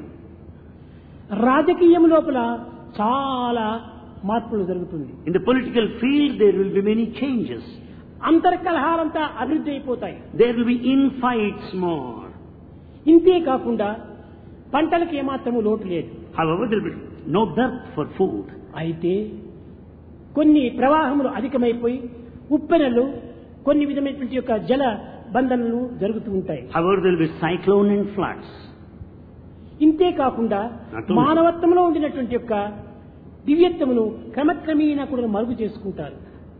రాజకీయం లోపల చాలా మార్పులు జరుగుతుంది. In the political field, there will be many changes. అంతర్కలహాలంతా అభివృద్ధి అయిపోతాయి. There will be infights more. ఇంతే కాకుండా పంటలకు ఏమాత్రము లోటు లేదు. However, there will be no dearth for food. అయితే కొన్ని ప్రవాహములు అధికమైపోయి ఉప్పెనలు, కొన్ని విధమైనటువంటి యొక్క జల బంధనలు జరుగుతూ ఉంటాయి. However, there will be cyclone and floods. ఇంతే కాకుండా Not only- మానవత్వంలో ఉండినటువంటి యొక్క దివ్యత్వమును క్రమక్రమేణా కూడా మరుగు చేసుకుంటారు.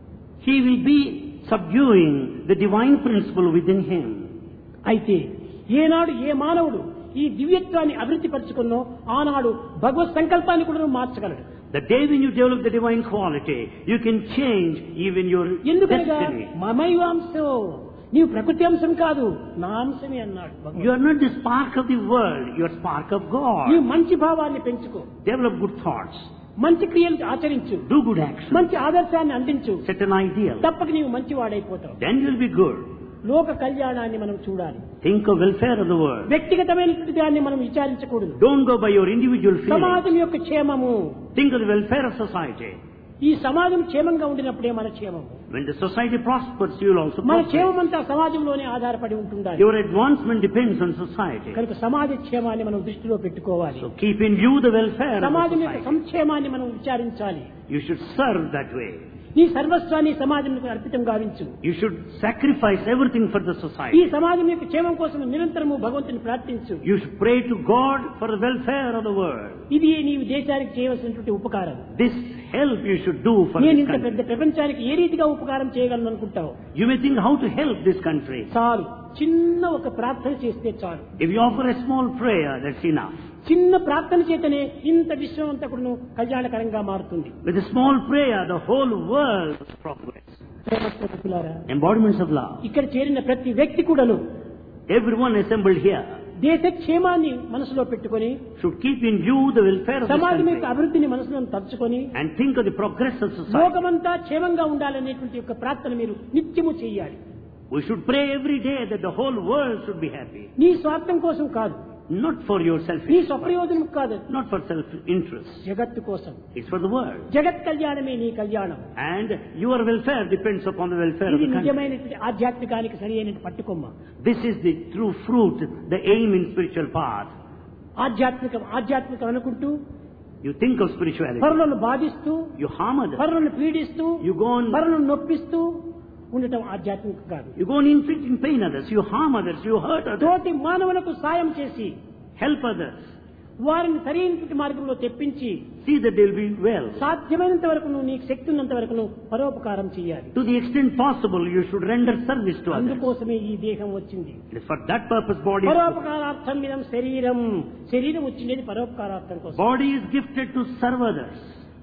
He will be subduing the divine principle within him. అయితే ఏనాడు ఏ మానవుడు ఈ దివ్యత్వాన్ని అభివృద్ధి పరచుకున్నో ఆనాడు భగవత్ సంకల్పాన్ని కూడా మార్చగలడు. The day when you develop the divine quality, you can change even your ఎందుకనగా destiny. మమైవాంశో, నీవు ప్రకృతి అంశం కాదు, నా అంశమే అన్నాడు భగవంతుడు. You are not the spark of the world, you are spark of God. నీవు మంచి భావాన్ని పెంచుకో, Develop good thoughts, మంచి క్రియలు ఆచరించు, do good action, మంచి ఆదర్శాన్ని అందించు, set an ideal. తప్పక నీవు మంచి వాడైపోతావు. Then you will be good. లోక కళ్యాణాన్ని మనం చూడాలి. Think of welfare of the world. వ్యక్తిగతమైనటువంటి దాన్ని మనం విచారించకూడదు. Don't go by your individual feelings. సమాజం యొక్క క్షేమము, Think of the welfare of society. ఈ సమాజం క్షేమంగా ఉండినప్పుడే మన క్షేమము. When the society prospers, you will also మన prosper. క్షేమమంతా సమాజంలోనే ఆధారపడి ఉంటుండాలి. Your advancement depends on society. కనుక సమాజ క్షేమాన్ని మనం దృష్టిలో పెట్టుకోవాలి. So keep in view the welfare of the సమాజం యొక్క society. సంక్షేమాన్ని మనం విచారించాలి. You should serve that way. నీ సర్వస్వాన్ని సమాజంకు అర్పితం గావించు. You should sacrifice everything for the ఈ society. సమాజం యొక్క క్షేమం కోసం నిరంతరము భగవంతుని ప్రార్థించు. You should pray to God for the welfare of the world. ఇది నీవు దేశానికి చేయవలసినటువంటి ఉపకారం. This help you should do for నేను this ఇంత country. పెద్ద ప్రపంచానికి ఏ రీతిగా ఉపకారం చేయగలను అనుకుంటావు. You may think how to help this country. చాలు, చిన్న ఒక ప్రార్థన చేస్తే చాలు. If you offer a small prayer, that's enough. చిన్న ప్రార్థన చేతనే ఇంత విశ్వం అంతా కూడా కళ్యాణకరంగా మారుతుంది. With a small prayer, the whole world will progress. ప్రేమస్వరూపులారా, Embodiments of love. ఇక్కడ చేరిన ప్రతి వ్యక్తి కూడాను Everyone assembled here దేశ క్షేమాన్ని మనసులో పెట్టుకొని, should keep in view the welfare of this సమాజం యొక్క country అభివృద్ధిని మనసులో తలుచుకొని, and think of the progress of society. లోకమంతా క్షేమంగా ఉండాలనేటువంటి యొక్క ప్రార్థన మీరు నిత్యము చేయాలి. We should pray every day that the whole world should be happy. నీ స్వార్థం కోసం కాదు, Not for your నీ selfish, స్వప్రయోజనం కాదు, not for self-interest. జగత్తు కోసం. It's for the world. జగత్ కళ్యాణమే నీ కళ్యాణం. And your welfare depends upon the welfare of ఇది the country. నిజమైనటువంటి ఆధ్యాత్మికానికి సరి అయిన పట్టుకొమ్మ. This is the true fruit, the aim in spiritual path. ఆధ్యాత్మికం ఆధ్యాత్మికం అనుకుంటూ, You think of spirituality. పరులను బాధిస్తూ, You harm others. పరులను పీడిస్తూ, You go on, పరులను నొప్పిస్తూ ఉండటం ఆధ్యాత్మికం కాదు. you go on inflicting pain others. You harm others. You hurt others. తోటి మానవులకు సాయం చేసి Help others. వారిని సరైనటువంటి మార్గంలో తెప్పించి, See that they'll be well. సాధ్యమైనంత వరకు నువ్వు నీకు శక్తి ఉన్నంత వరకు నువ్వు పరోపకారం చేయాలి. To the extent possible, you should render service to others. అందుకోసమే ఈ దేహం వచ్చింది. It is for that purpose body is, పరోపకారార్థం ఇదం శరీరం. శరీరం వచ్చిండేది పరోపకారార్థం కోసం. body is gifted to serve others.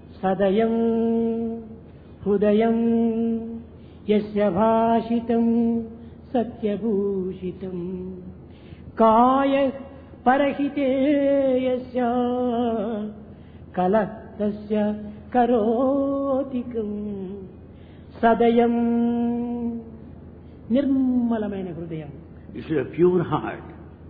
సదయం హృదయం యస్య భాషితం సత్యభూషితం కాయ పరహితే యస్య కలః తస్య కరోతికం. సదయం నిర్మలమైన హృదయం, You should have pure heart.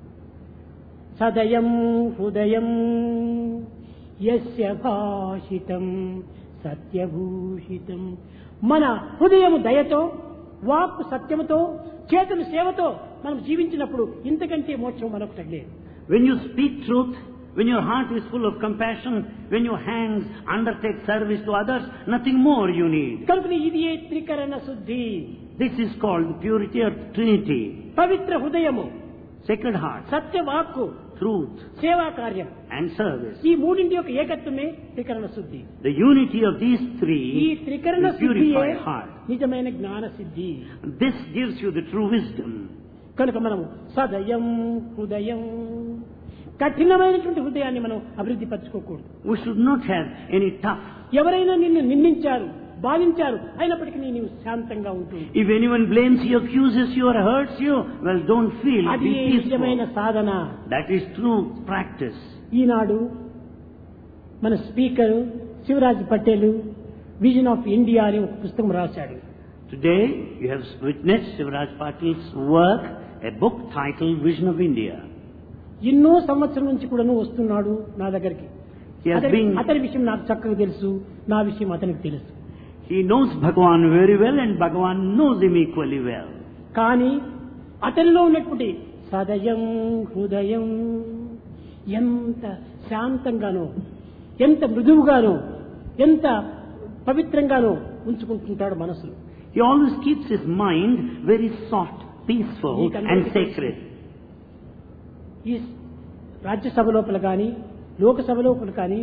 సదయం హృదయం యస్య భాషితం సత్యభూషితం. మన హృదయము దయతో, వాక్కు సత్యముతో, చేతులు సేవతో మనం జీవించినప్పుడు ఇంతకంటే మోక్షం మనకు లేదు. When you speak truth, when your heart is full of compassion, when your hands undertake service to others, nothing more you need. కనుక ఇది ఏ త్రికరణ శుద్ధి. This is called the purity of Trinity. పవిత్ర హృదయము, Sacred heart, సత్య వాక్కు, truth సేవా కార్యం, and service. ఈ మూడింటి యొక్క ఏకత్వమే త్రికరణ శుద్ధి. The unity of these ఈ three త్రికరణ will శుద్ధియే purify heart. నిజమైన జ్ఞాన సిద్ధి. This gives you the true wisdom. కనుక మనము సదయం హృదయం, కఠినమైనటువంటి హృదయాన్ని మనం అభివృద్ధి పరచుకోకూడదు. We should not have any tough. ఎవరైనా నిన్ను నిందించారు, బాధించారు, అయినప్పటికీ నీవు శాంతంగా ఉంటుంది. If anyone blames you, accuses you or hurts you, well, don't feel. అది Be నిజమైన peaceful. Sadhana. That is true practice. ఈనాడు మన speaker Shivraj Patel vision of India అని ఒక పుస్తకం రాశాడు. Today, you have witnessed Shivraj Patil's work, a book titled Vision of India. ఎన్నో సంవత్సరం నుంచి కూడా వస్తున్నాడు నా దగ్గరికి. He has అతని been, అతని విషయం నాకు చక్కగా తెలుసు, నా విషయం అతనికి తెలుసు. he knows Bhagavan very well and Bhagavan knows him equally well. కానీ అతనిలో ఉన్నటువంటి సదయం హృదయం ఎంత శాంతంగానో, ఎంత మృదువుగానో, ఎంత పవిత్రంగానో ఉంచుకుంటుంటాడు మనసులో. He always keeps his mind very soft, peaceful and sacred. ఈ రాజ్యసభ లోపల కానీ, లోకసభ లోపల కానీ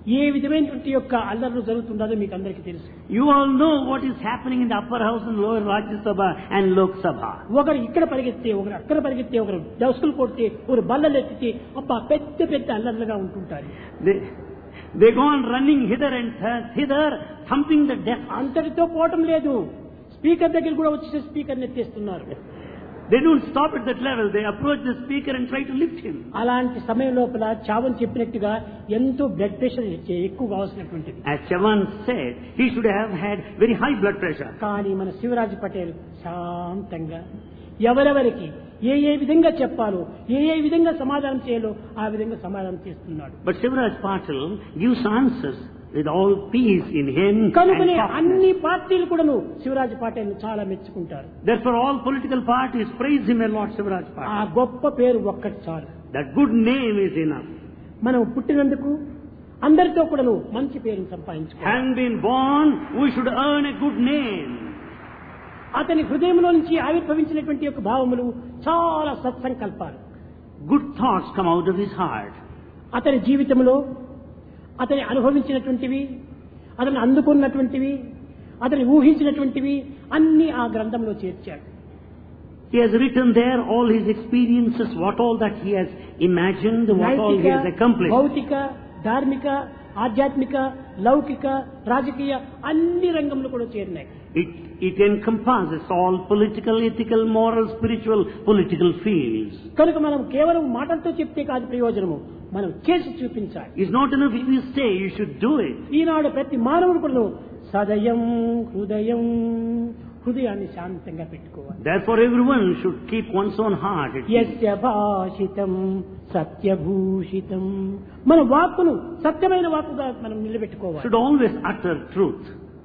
ఏ విధమైనటువంటి యొక్క అల్లర్లు జరుగుతుందో మీకు అందరికీ తెలుసు. You all know what is happening in the upper house and lower Rajya Sabha and Lok Sabha. ఒకరు ఇక్కడ పరిగెత్తే, ఒకరు అక్కడ పరిగెత్తే, ఒకరు డస్కులు కొడితే, ఒకరు బల్లలు ఎత్తితే అబ్బా పెద్ద పెద్ద అల్లర్లుగా ఉంటుంటారు. They, they go on running hither and thither, thumping the desk. అంతటితో పోవటం లేదు, స్పీకర్ దగ్గర కూడా వచ్చి స్పీకర్ ఎత్తేస్తున్నారు. They don't stop at that level. They approach the speaker and try to lift him. అలాంటి సమయం లోపల చావన్ చెప్పినట్టుగా ఎంతో బ్లడ్ ప్రెషర్ ఎక్కువగా అవసరమైనటువంటిది. As Chavan said, he should have had very high blood pressure. కానీ మన శివరాజ్ పటేల్ శాంతంగా ఎవరెవరికి ఏ ఏ విధంగా చెప్పాలో, ఏ ఏ విధంగా సమాధానం చేయాలో ఆ విధంగా సమాధానం చేస్తున్నాడు. But Shivraj Patil gives answers with all peace in him. కనుకనే అన్ని పార్టీలు కూడాను శివరాజ్ పాటిల్ చాలా మెచ్చుకుంటారు. Therefore all political parties praise him a lot, Shivraj Patil. ఆ గొప్ప పేరు ఒక్కటి చాలు. That good name is enough. మనం పుట్టినందుకు అందరితో కూడాను మంచి పేరును సంపాదించుకోవాలి. Having been born, we should earn a good name. అతని హృదయంలో నుంచి ఆవిర్భవించినటువంటి యొక్క భావములు చాలా సత్సంకల్పాలు. Good thoughts come out of his heart. అతని జీవితంలో అతని అనుభవించినటువంటివి, అతను అందుకున్నటువంటివి, అతని ఊహించినటువంటివి అన్ని ఆ గ్రంథంలో చేర్చాడు. He has written there all his experiences, what all that he has imagined, what all he has accomplished. భౌతిక, ధార్మిక, ఆధ్యాత్మిక, లౌకిక, రాజకీయ అన్ని రంగంలో కూడా చేరినాయి. It, it encompasses all political, ethical, moral, spiritual, political fields. కనుక మనం కేవలం మాటలతో చెప్తే కాదు ప్రయోజనము, మనం చేసి చూపించాలి. It's not enough if you say, you should do it. ఈనాడు ప్రతి మానవుడు కూడా సదయం హృదయం, హృదయాన్ని శాంతంగా పెట్టుకోవాలి. Therefore everyone should keep one's own heart at peace. యస్య భాషితం సత్యభూషితం, మన వాక్కును సత్యమైన వాక్కుగా మనం నిలబెట్టుకోవాలి. Should always utter truth.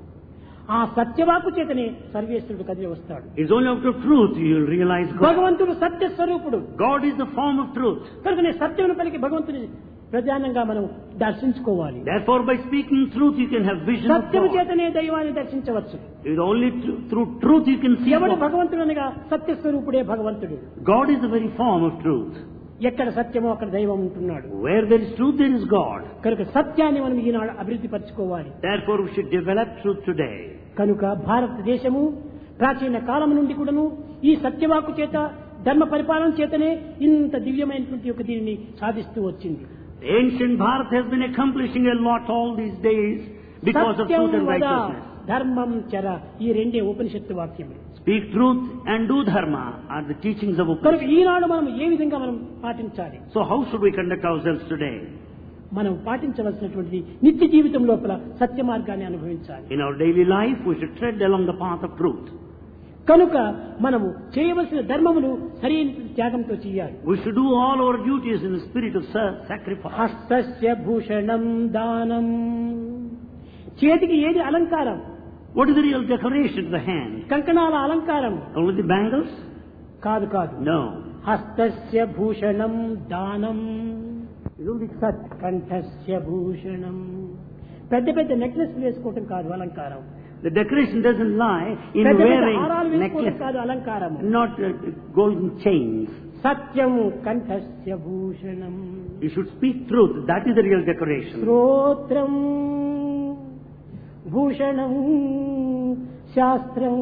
ఆ సత్యవాకు చేతనే సర్వేశ్వరుడు కదిలి వస్తాడు. It's only after truth you will realize God. భగవంతుడు సత్య స్వరూపుడు. God is the form of truth. కనుకనే సత్యమును పలికి భగవంతుని ప్రధానంగా మనం దర్శించుకోవాలి. Therefore by speaking truth you can have vision of సత్యము God. చేతనే దైవాన్ని దర్శించవచ్చు. It's only tr- through truth you can see ఎవడు God. భగవంతుడు అనగా సత్య స్వరూపుడే భగవంతుడు. God is the very form of truth. ఎక్కడ సత్యమో అక్కడ దైవం ఉంటున్నాడు. Where there is truth, there is God. కనుక సత్యాన్ని మనం ఈనాడు అభివృద్ధి పరచుకోవాలి. Therefore we should develop truth today. కనుక భారతదేశము ప్రాచీన కాలం నుండి కూడాను ఈ సత్యవాకు చేత, ధర్మ పరిపాలన చేతనే ఇంత దివ్యమైనటువంటి ఒక దీనిని సాధిస్తూ వచ్చింది. Ancient Bharat has been accomplishing a lot all these days because of truth and righteousness. ధర్మం చర, ఈ రెండే ఉపనిషత్తు వాక్యములు. Speak truth and do dharma are the teachings of కనుక Upanishad. ఈనాడు మనం ఏ విధంగా మనం పాటించాలి? So how should we conduct ourselves today? మనం పాటించవలసినటువంటిది నిత్య జీవితం లోపల సత్య మార్గాన్ని అనుభవించాలి. In our daily life we should tread along the path of truth. కనుక మనము చేయవలసిన ధర్మములు సరైన త్యాగంతో చేయాలి. We should do all our duties in the spirit of sacrifice. హస్తస్య Bhushanam దానం, చేతికి ఏది అలంకారం? What is the real decoration to the hand? Kankanala అలంకారం Only the bangles? కాదు కాదు. No. హస్తస్య భూషణం దానం, సత్కంఠస్య భూషణం. పెద్ద పెద్ద నెక్లెస్ వేసుకోవటం కాదు అలంకారం. The decoration doesn't lie in పెద్ద పెద్ద wearing హారాలు వేసుకోవటం necklaces, కాదు అలంకారం. not uh, golden chains. Satyam కంఠస్య Bhushanam. You should speak truth. That is the real decoration. శ్రోత్రం Bhushanam శాస్త్రం.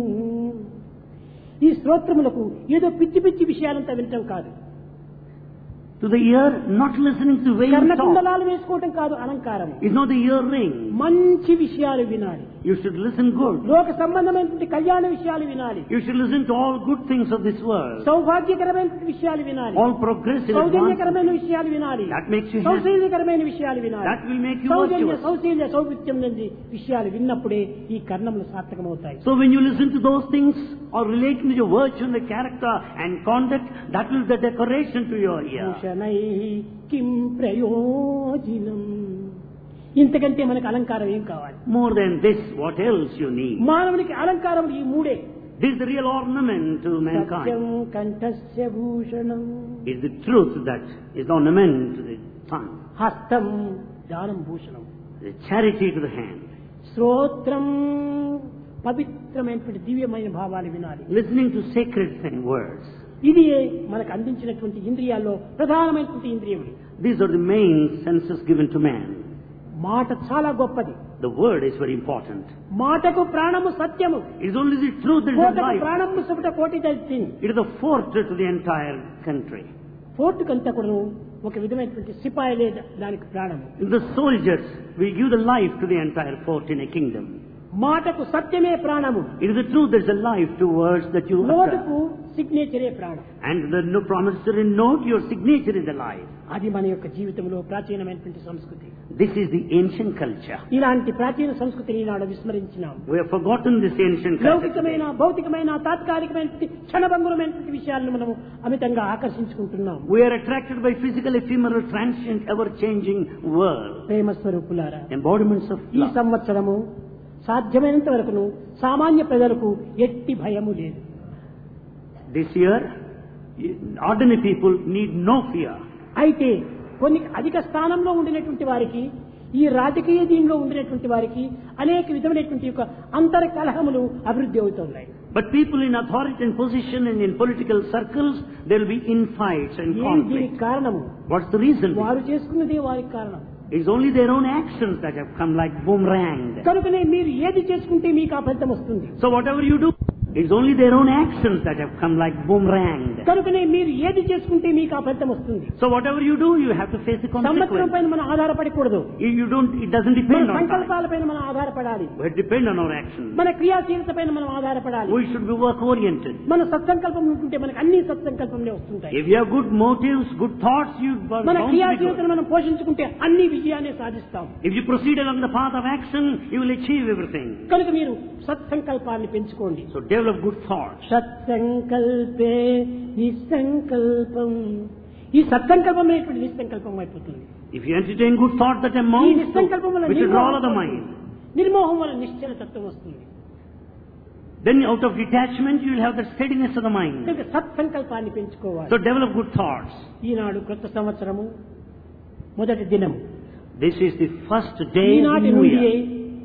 ఈ శ్రోత్రములకు ఏదో పిచ్చి పిచ్చి విషయాలంతా వినటం కాదు. To the ear, not listening to vain talk. కర్ణకుండలాలు వేసుకోవటం కాదు అలంకారం. It's not the earring. మంచి విషయాలు వినాలి. You should listen good. లోక సంబంధమైనటువంటి కళ్యాణ విషయాలు వినాలి. You should listen to all good things of this world. సౌభాగ్యకరమైన విషయాలు వినాలి. All progressive advances. సౌజన్యకరమైన విషయాలు వినాలి. That makes you happy. సౌశల్యకరమైన విషయాలు వినాలి. That will make you Soujanya virtuous. సౌశల్య సౌవిత్యం నుండి విషయాలు విన్నప్పుడే ఈ కర్ణములు సార్థకమవుతాయి. So when you listen to those things or relating to your virtue and the character and conduct, that will be the decoration to your ear. భూషణై కిం ప్రయోజనం. ఇంతకంటే మనకు అలంకారం ఏం కావాలి? More than this, what else you need? మానవునికి అలంకారం ఈ మూడే. This is the real ornament to mankind. Satyam కంఠస్య Bhushanam, It's the truth that is the ornament to the tongue. హస్తం దానం Bhushanam, The charity to the hand. శ్రోత్రం పవిత్రమైనటువంటి దివ్యమైన భావాలు వినాలి. Listening to sacred thing, words. ఇది మనకు అందించినటువంటి ఇంద్రియాల్లో ప్రధానమైనటువంటి ఇంద్రియములు. These are the main senses given to man. మాట చాలా గొప్పది. The word is very important. మాటకు ప్రాణము సత్యము. It is only the truth that is కోటకు alive. ప్రాణము సుబట కోటి దల్చింది. It is the fort to the entire country. Fort కంతా కూడా ఒక విధమైనటువంటి సిపాయిలే దానికి ప్రాణము. The soldiers will give the life to the entire fort in a kingdom. మాటకు సత్యమే ప్రాణము. It is the truth that is alive to words that you నోటుకు utter. సిగ్నేచరే ప్రాణం. And the no promissory note, your signature is alive. అది మన యొక్క జీవితంలో ప్రాచీనమైనటువంటి సంస్కృతి. This is the ancient culture. ఇలాంటి ప్రాచీన సంస్కృతిని ఈనాడు విస్మరించినాం. We have forgotten this ancient culture. లౌకికమైన భౌతికమైన తాత్కాలికమైనటువంటి క్షణభంగురమైనటువంటి విషయాలను మనము అమితంగా ఆకర్షించుకుంటున్నాం. We are attracted by physical, ephemeral, transient, ever-changing world. ప్రేమ స్వరూపులారా, Embodiments of ఈ love. సంవత్సరము సాధ్యమైనంత వరకును సామాన్య ప్రజలకు ఎట్టి భయము లేదు. This year, ordinary people need no fear. అయితే కొన్ని అధిక స్థానంలో ఉండినటువంటి వారికి, ఈ రాజకీయ దీనిలో ఉండినటువంటి వారికి అనేక విధమైనటువంటి యొక్క అంతర కలహములు అభివృద్ధి అవుతున్నాయి. But people in authority and position and in political circles, there will be infights and ఏం conflicts. దీనికి కారణము? What's the reason? వారు చేసుకున్నదే వారికి కారణం. It's only their own actions that have come like boomerang. కనుకనే మీరు ఏది చేసుకుంటే మీకు ఆ ఫలితం వస్తుంది. So whatever you do, it's only their own actions that have come like boomerang. కనుకనే మీరు ఏది చేసుకుంటే మీకు ఆ ఫలితం వస్తుంది. So whatever you do, you have to face the సంవత్సరం consequence. పైన మనం ఆధారపడకూడదు. You you don't, it doesn't మన depend on time. సంకల్పాల పైన మనం ఆధారపడాలి. We depend on our actions. మన క్రియాశీలత పైన మనం ఆధారపడాలి. We should be work oriented. మన సత్సంకల్పం ఉంటుంటే మనకు అన్ని సత్సంకల్పంలో వస్తుంటాయి. If you have good motives, good thoughts, you మన bound to be క్రియాశీలతను good. మనం పోషించుకుంటే అన్ని విజయాన్ని సాధిస్తాం. If you proceed along the path of action, you will achieve everything. కనుక మీరు సత్సంకల్పాన్ని పెంచుకోండి. So develop good thoughts. సత్సంకల్పే నిస్సంకల్పం. ఈ సత్సంకల్పం అనేటువంటి నిస్సంకల్పం అయిపోతుంది. If you entertain good thoughts, that ఈ amount నిస్సంకల్పం వల్ల to withdrawal of the నిర్మోహం mind. నిర్మోహం వల్ల నిశ్చల తత్వం వస్తుంది. Then out of detachment, you will have the steadiness of the mind. కనుక సత్సంకల్పాన్ని పెంచుకోవాలి. So develop good thoughts. ఈనాడు కొత్త సంవత్సరము మొదటి దినం. This is the first day of ఈనాటి the new నుండి year.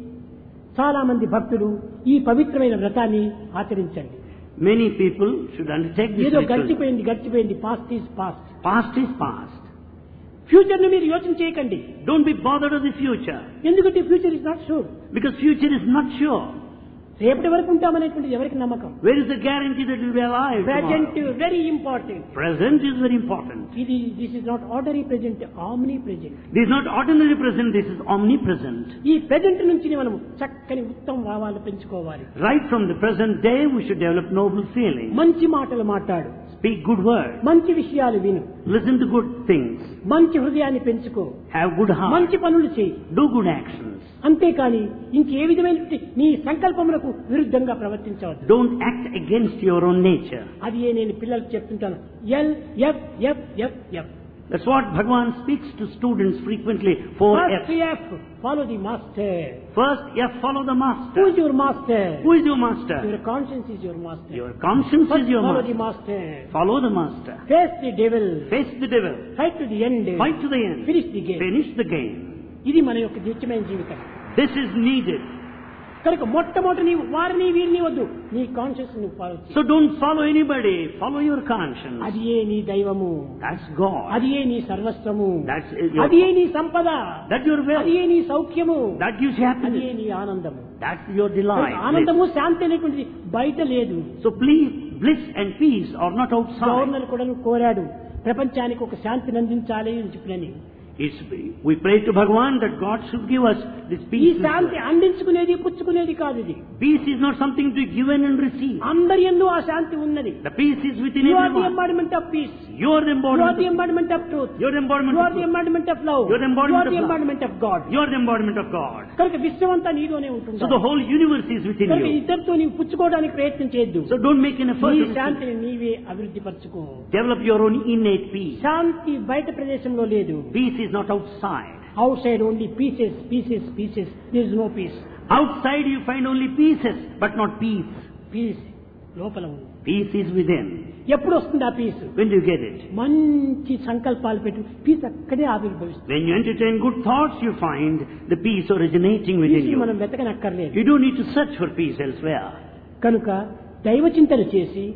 చాలా మంది భక్తులు ఈ పవిత్రమైన వ్రతాన్ని ఆచరించండి. Many people should undertake this ఏదో ritual. గడిచిపోయింది గడిచిపోయింది past is past. Past is past. Future ని మీరు యోచన చేయకండి. Don't be bothered of the future. ఎందుకంటే future is not sure. Because future is not sure. రేపటి వరకు ఉంటామనేటువంటిది ఎవరికి నమ్మకం? Where is the guarantee that we'll be alive present tomorrow? Very important. Present is very important. ఇది this is not ordinary present, omnipresent. This is not ordinary present, this is omnipresent. ఈ present నుంచి మనం చక్కని ఉత్తమ భావాలు పెంచుకోవాలి. Right from the present day, we should develop noble feelings. మంచి మాటలు మాట్లాడు. Speak good words. మంచి విషయాలు విను. Listen to good things. మంచి హృదయాన్ని పెంచుకో. Have good heart. మంచి పనులు చేయి. Do good actions. అంతేకాని ఇంకే విధమైన నీ సంకల్పములకు విరుద్ధంగా ప్రవర్తించవద్దు. Don't act against your own nature. అది నేను పిల్లలకు చెప్తుంటాను. L F F F F. That's what Bhagavan speaks to students frequently. Four First F. F, follow the master. First F, follow the Who master. is your master? Who is your master? Your conscience is your master. Your conscience First is your follow the master. master. Follow the master. Face the devil. Face the devil. Fight to the end. Fight to the end. Finish the game. Finish the game. ఇది మన యొక్క నిత్యమైన జీవితం. This is needed. కనుక మొట్టమొదటి నీవు వారిని వీరిని వద్దు, నీ కాన్షియస్ నువ్వు ఫాలో చేయి. So don't follow anybody. Follow your conscience. అది ఏ నీ దైవము. That's God. అది ఏ నీ సర్వస్వము. That's your, అది ఏ నీ సంపద. that's your will. అది ఏ నీ సౌఖ్యము. That gives you అది ఏ happiness. నీ ఆనందము. That's your delight. ఆనందము శాంతి అనేటువంటిది బయట లేదు. So please, bliss and peace are not outside. Governor కూడా కోరాడు ప్రపంచానికి ఒక శాంతిని అందించాలి అని చెప్పినని. It's, we pray to Bhagavan that God should give us this ఈ peace. శాంతి అందించుకునేది పుచ్చుకునేది కాదు. ఇది Peace is not something to be given and receive. అందరి యందు ఆ శాంతి ఉన్నది. The peace is within You are the everyone. embodiment of peace. You are the You are the embodiment. embodiment of truth. You are the embodiment You of are the truth. embodiment of love. You are the embodiment You are of the love. embodiment of God. You are the embodiment of God. కనుక విశ్వమంతా నీలోనే So ఉంటుంది. the whole universe is within కనుక you. ఇద్దరితో నీవు పుచ్చుకోవడానికి ప్రయత్నం చేయొద్దు. So don't make an effort నీ to receive. శాంతిని నీవే అభివృద్ధి పరచుకో. Develop your own innate peace. శాంతి బయట ప్రదేశంలో లేదు. Peace is not outside. Outside only pieces, pieces, pieces. There is no peace. Outside you find only pieces, but not peace. Peace లోపల ఉంది. Peace is within. ఎప్పుడు వస్తుంది ఆ peace? When do you get it? మంచి సంకల్పాలు పెట్టు, peace అక్కడే ఆవిర్భవిస్తుంది. When you entertain good thoughts, you find the peace originating within peace you. మనం వెతకనక్కర్లేదు. You don't need to search for peace elsewhere. కనుక దైవ చింతన చేసి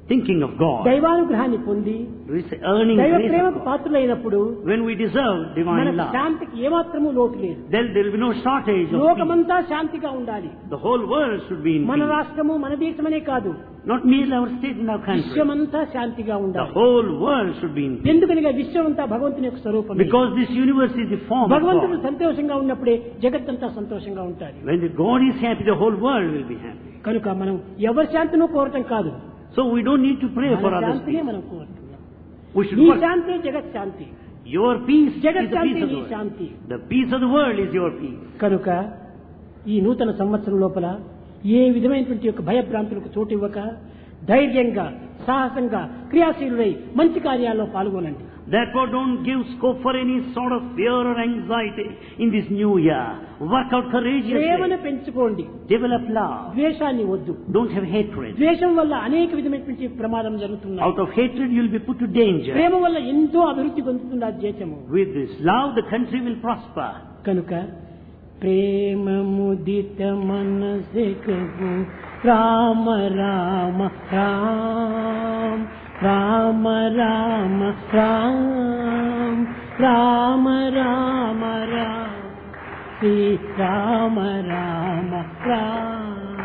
thinking of God. దైవానుగ్రహాన్ని పొంది We say earning దైవ grace ప్రేమకు of God. పాత్రులైనప్పుడు When we deserve divine మనకు love, శాంతికి ఏమాత్రము లోటు లేదు. then there will be no shortage of peace. లోకమంతా శాంతిగా ఉండాలి. The whole world should be in మన peace. రాష్ట్రము మన దేశమనే కాదు, Not merely our state and our country. విశ్వమంతా శాంతిగా The ఉండాలి. whole world should be in peace. ఎందుకనగా విశ్వమంతా భగవంతుని యొక్క స్వరూపం. Because this universe is the form of భగవంతుడు God. సంతోషంగా ఉన్నప్పుడే జగత్తంతా సంతోషంగా ఉంటాడు. When the God is happy, the whole world will be happy. కనుక మనం ఎవరి శాంతినో కోరటం కాదు, So we don't need to pray for మన others' శాంతినే peace. మనం కోరుతున్నాం. We should నీ work. శాంతి జగత్ శాంతి, Your peace is జగత్ the శాంతి peace of నీ the world. Shanti. The peace of the world is your peace. కనుక ఈ నూతన సంవత్సరం లోపల ఏ విధమైనటువంటి యొక్క భయభ్రాంతులకు చోటు ఇవ్వక ధైర్యంగా సాహసంగా క్రియాశీలుడై మంచి కార్యాల్లో పాల్గొనండి. Therefore, don't give scope for any sort of fear or anxiety in this new year. Work out courageously. ప్రేమను పెంచుకోండి, Develop love. ద్వేషాన్ని వద్దు. Don't have hatred. ద్వేషం వల్ల అనేక విధమైనటువంటి ప్రమాదం జరుగుతున్నాయి. Out of hatred, you will be put to danger. ప్రేమ వల్ల ఎంతో అభివృద్ధి పొందుతుంది ఆ దేశము. With this love, the country will prosper. కనుక ప్రేమ ముదిత మనసికు రామ రామ రామ రామ రామ రామ రామ రామ రామ శ్రీ రామ రామ రామ.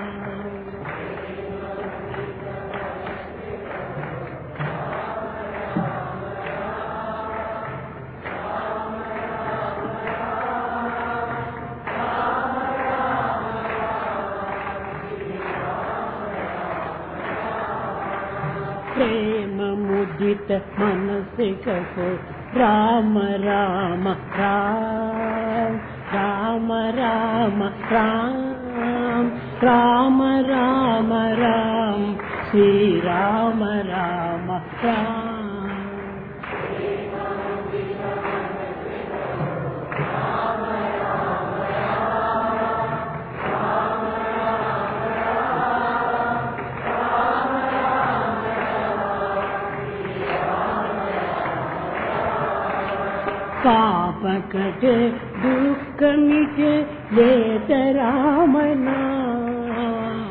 ప్రేమ ముదిత మనసికకు రామ రామ రామ రామ రామ రామ రామ రామ రామ శ్రీ రామ రామ రామ. పాప కటే దుఃఖ మిటే లేత రామ నామ.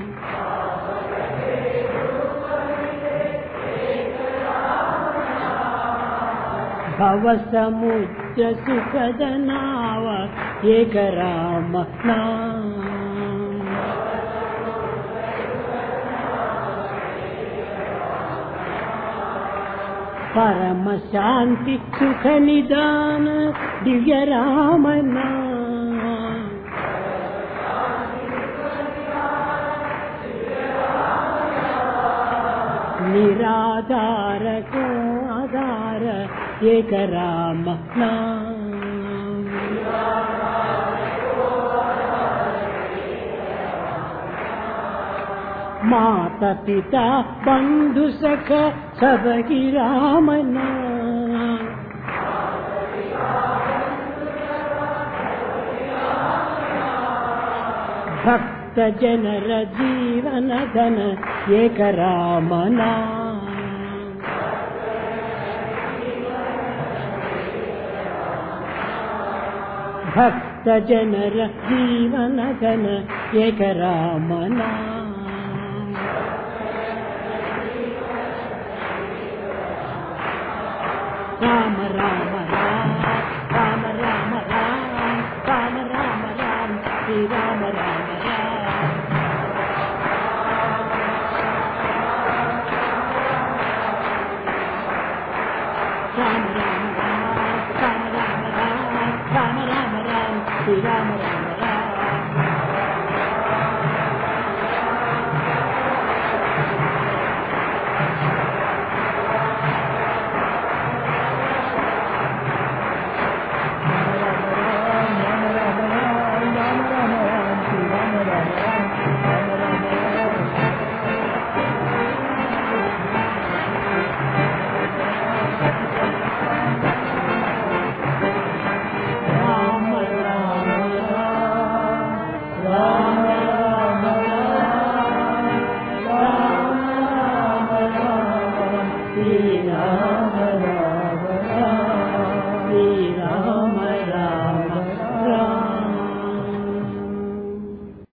భవ సముద్ర సుఖద నావ ఏక రామ నామ. పరమ శాంతి సుఖ నిదాన దివ్య రామ నామ. నిరాధార కో ఆధార ఏక రామ నామ. माता पिता बंधु सख सबकी राम नाम. भक्त जनर जीवन धन एक राम नाम. भक्त जनर जीवन धन एक राम नाम. राम राम राम राम राम राम राम राम राम श्री राम राम राम. राम राम राम राम राम राम राम राम राम श्री राम राम राम. Krishna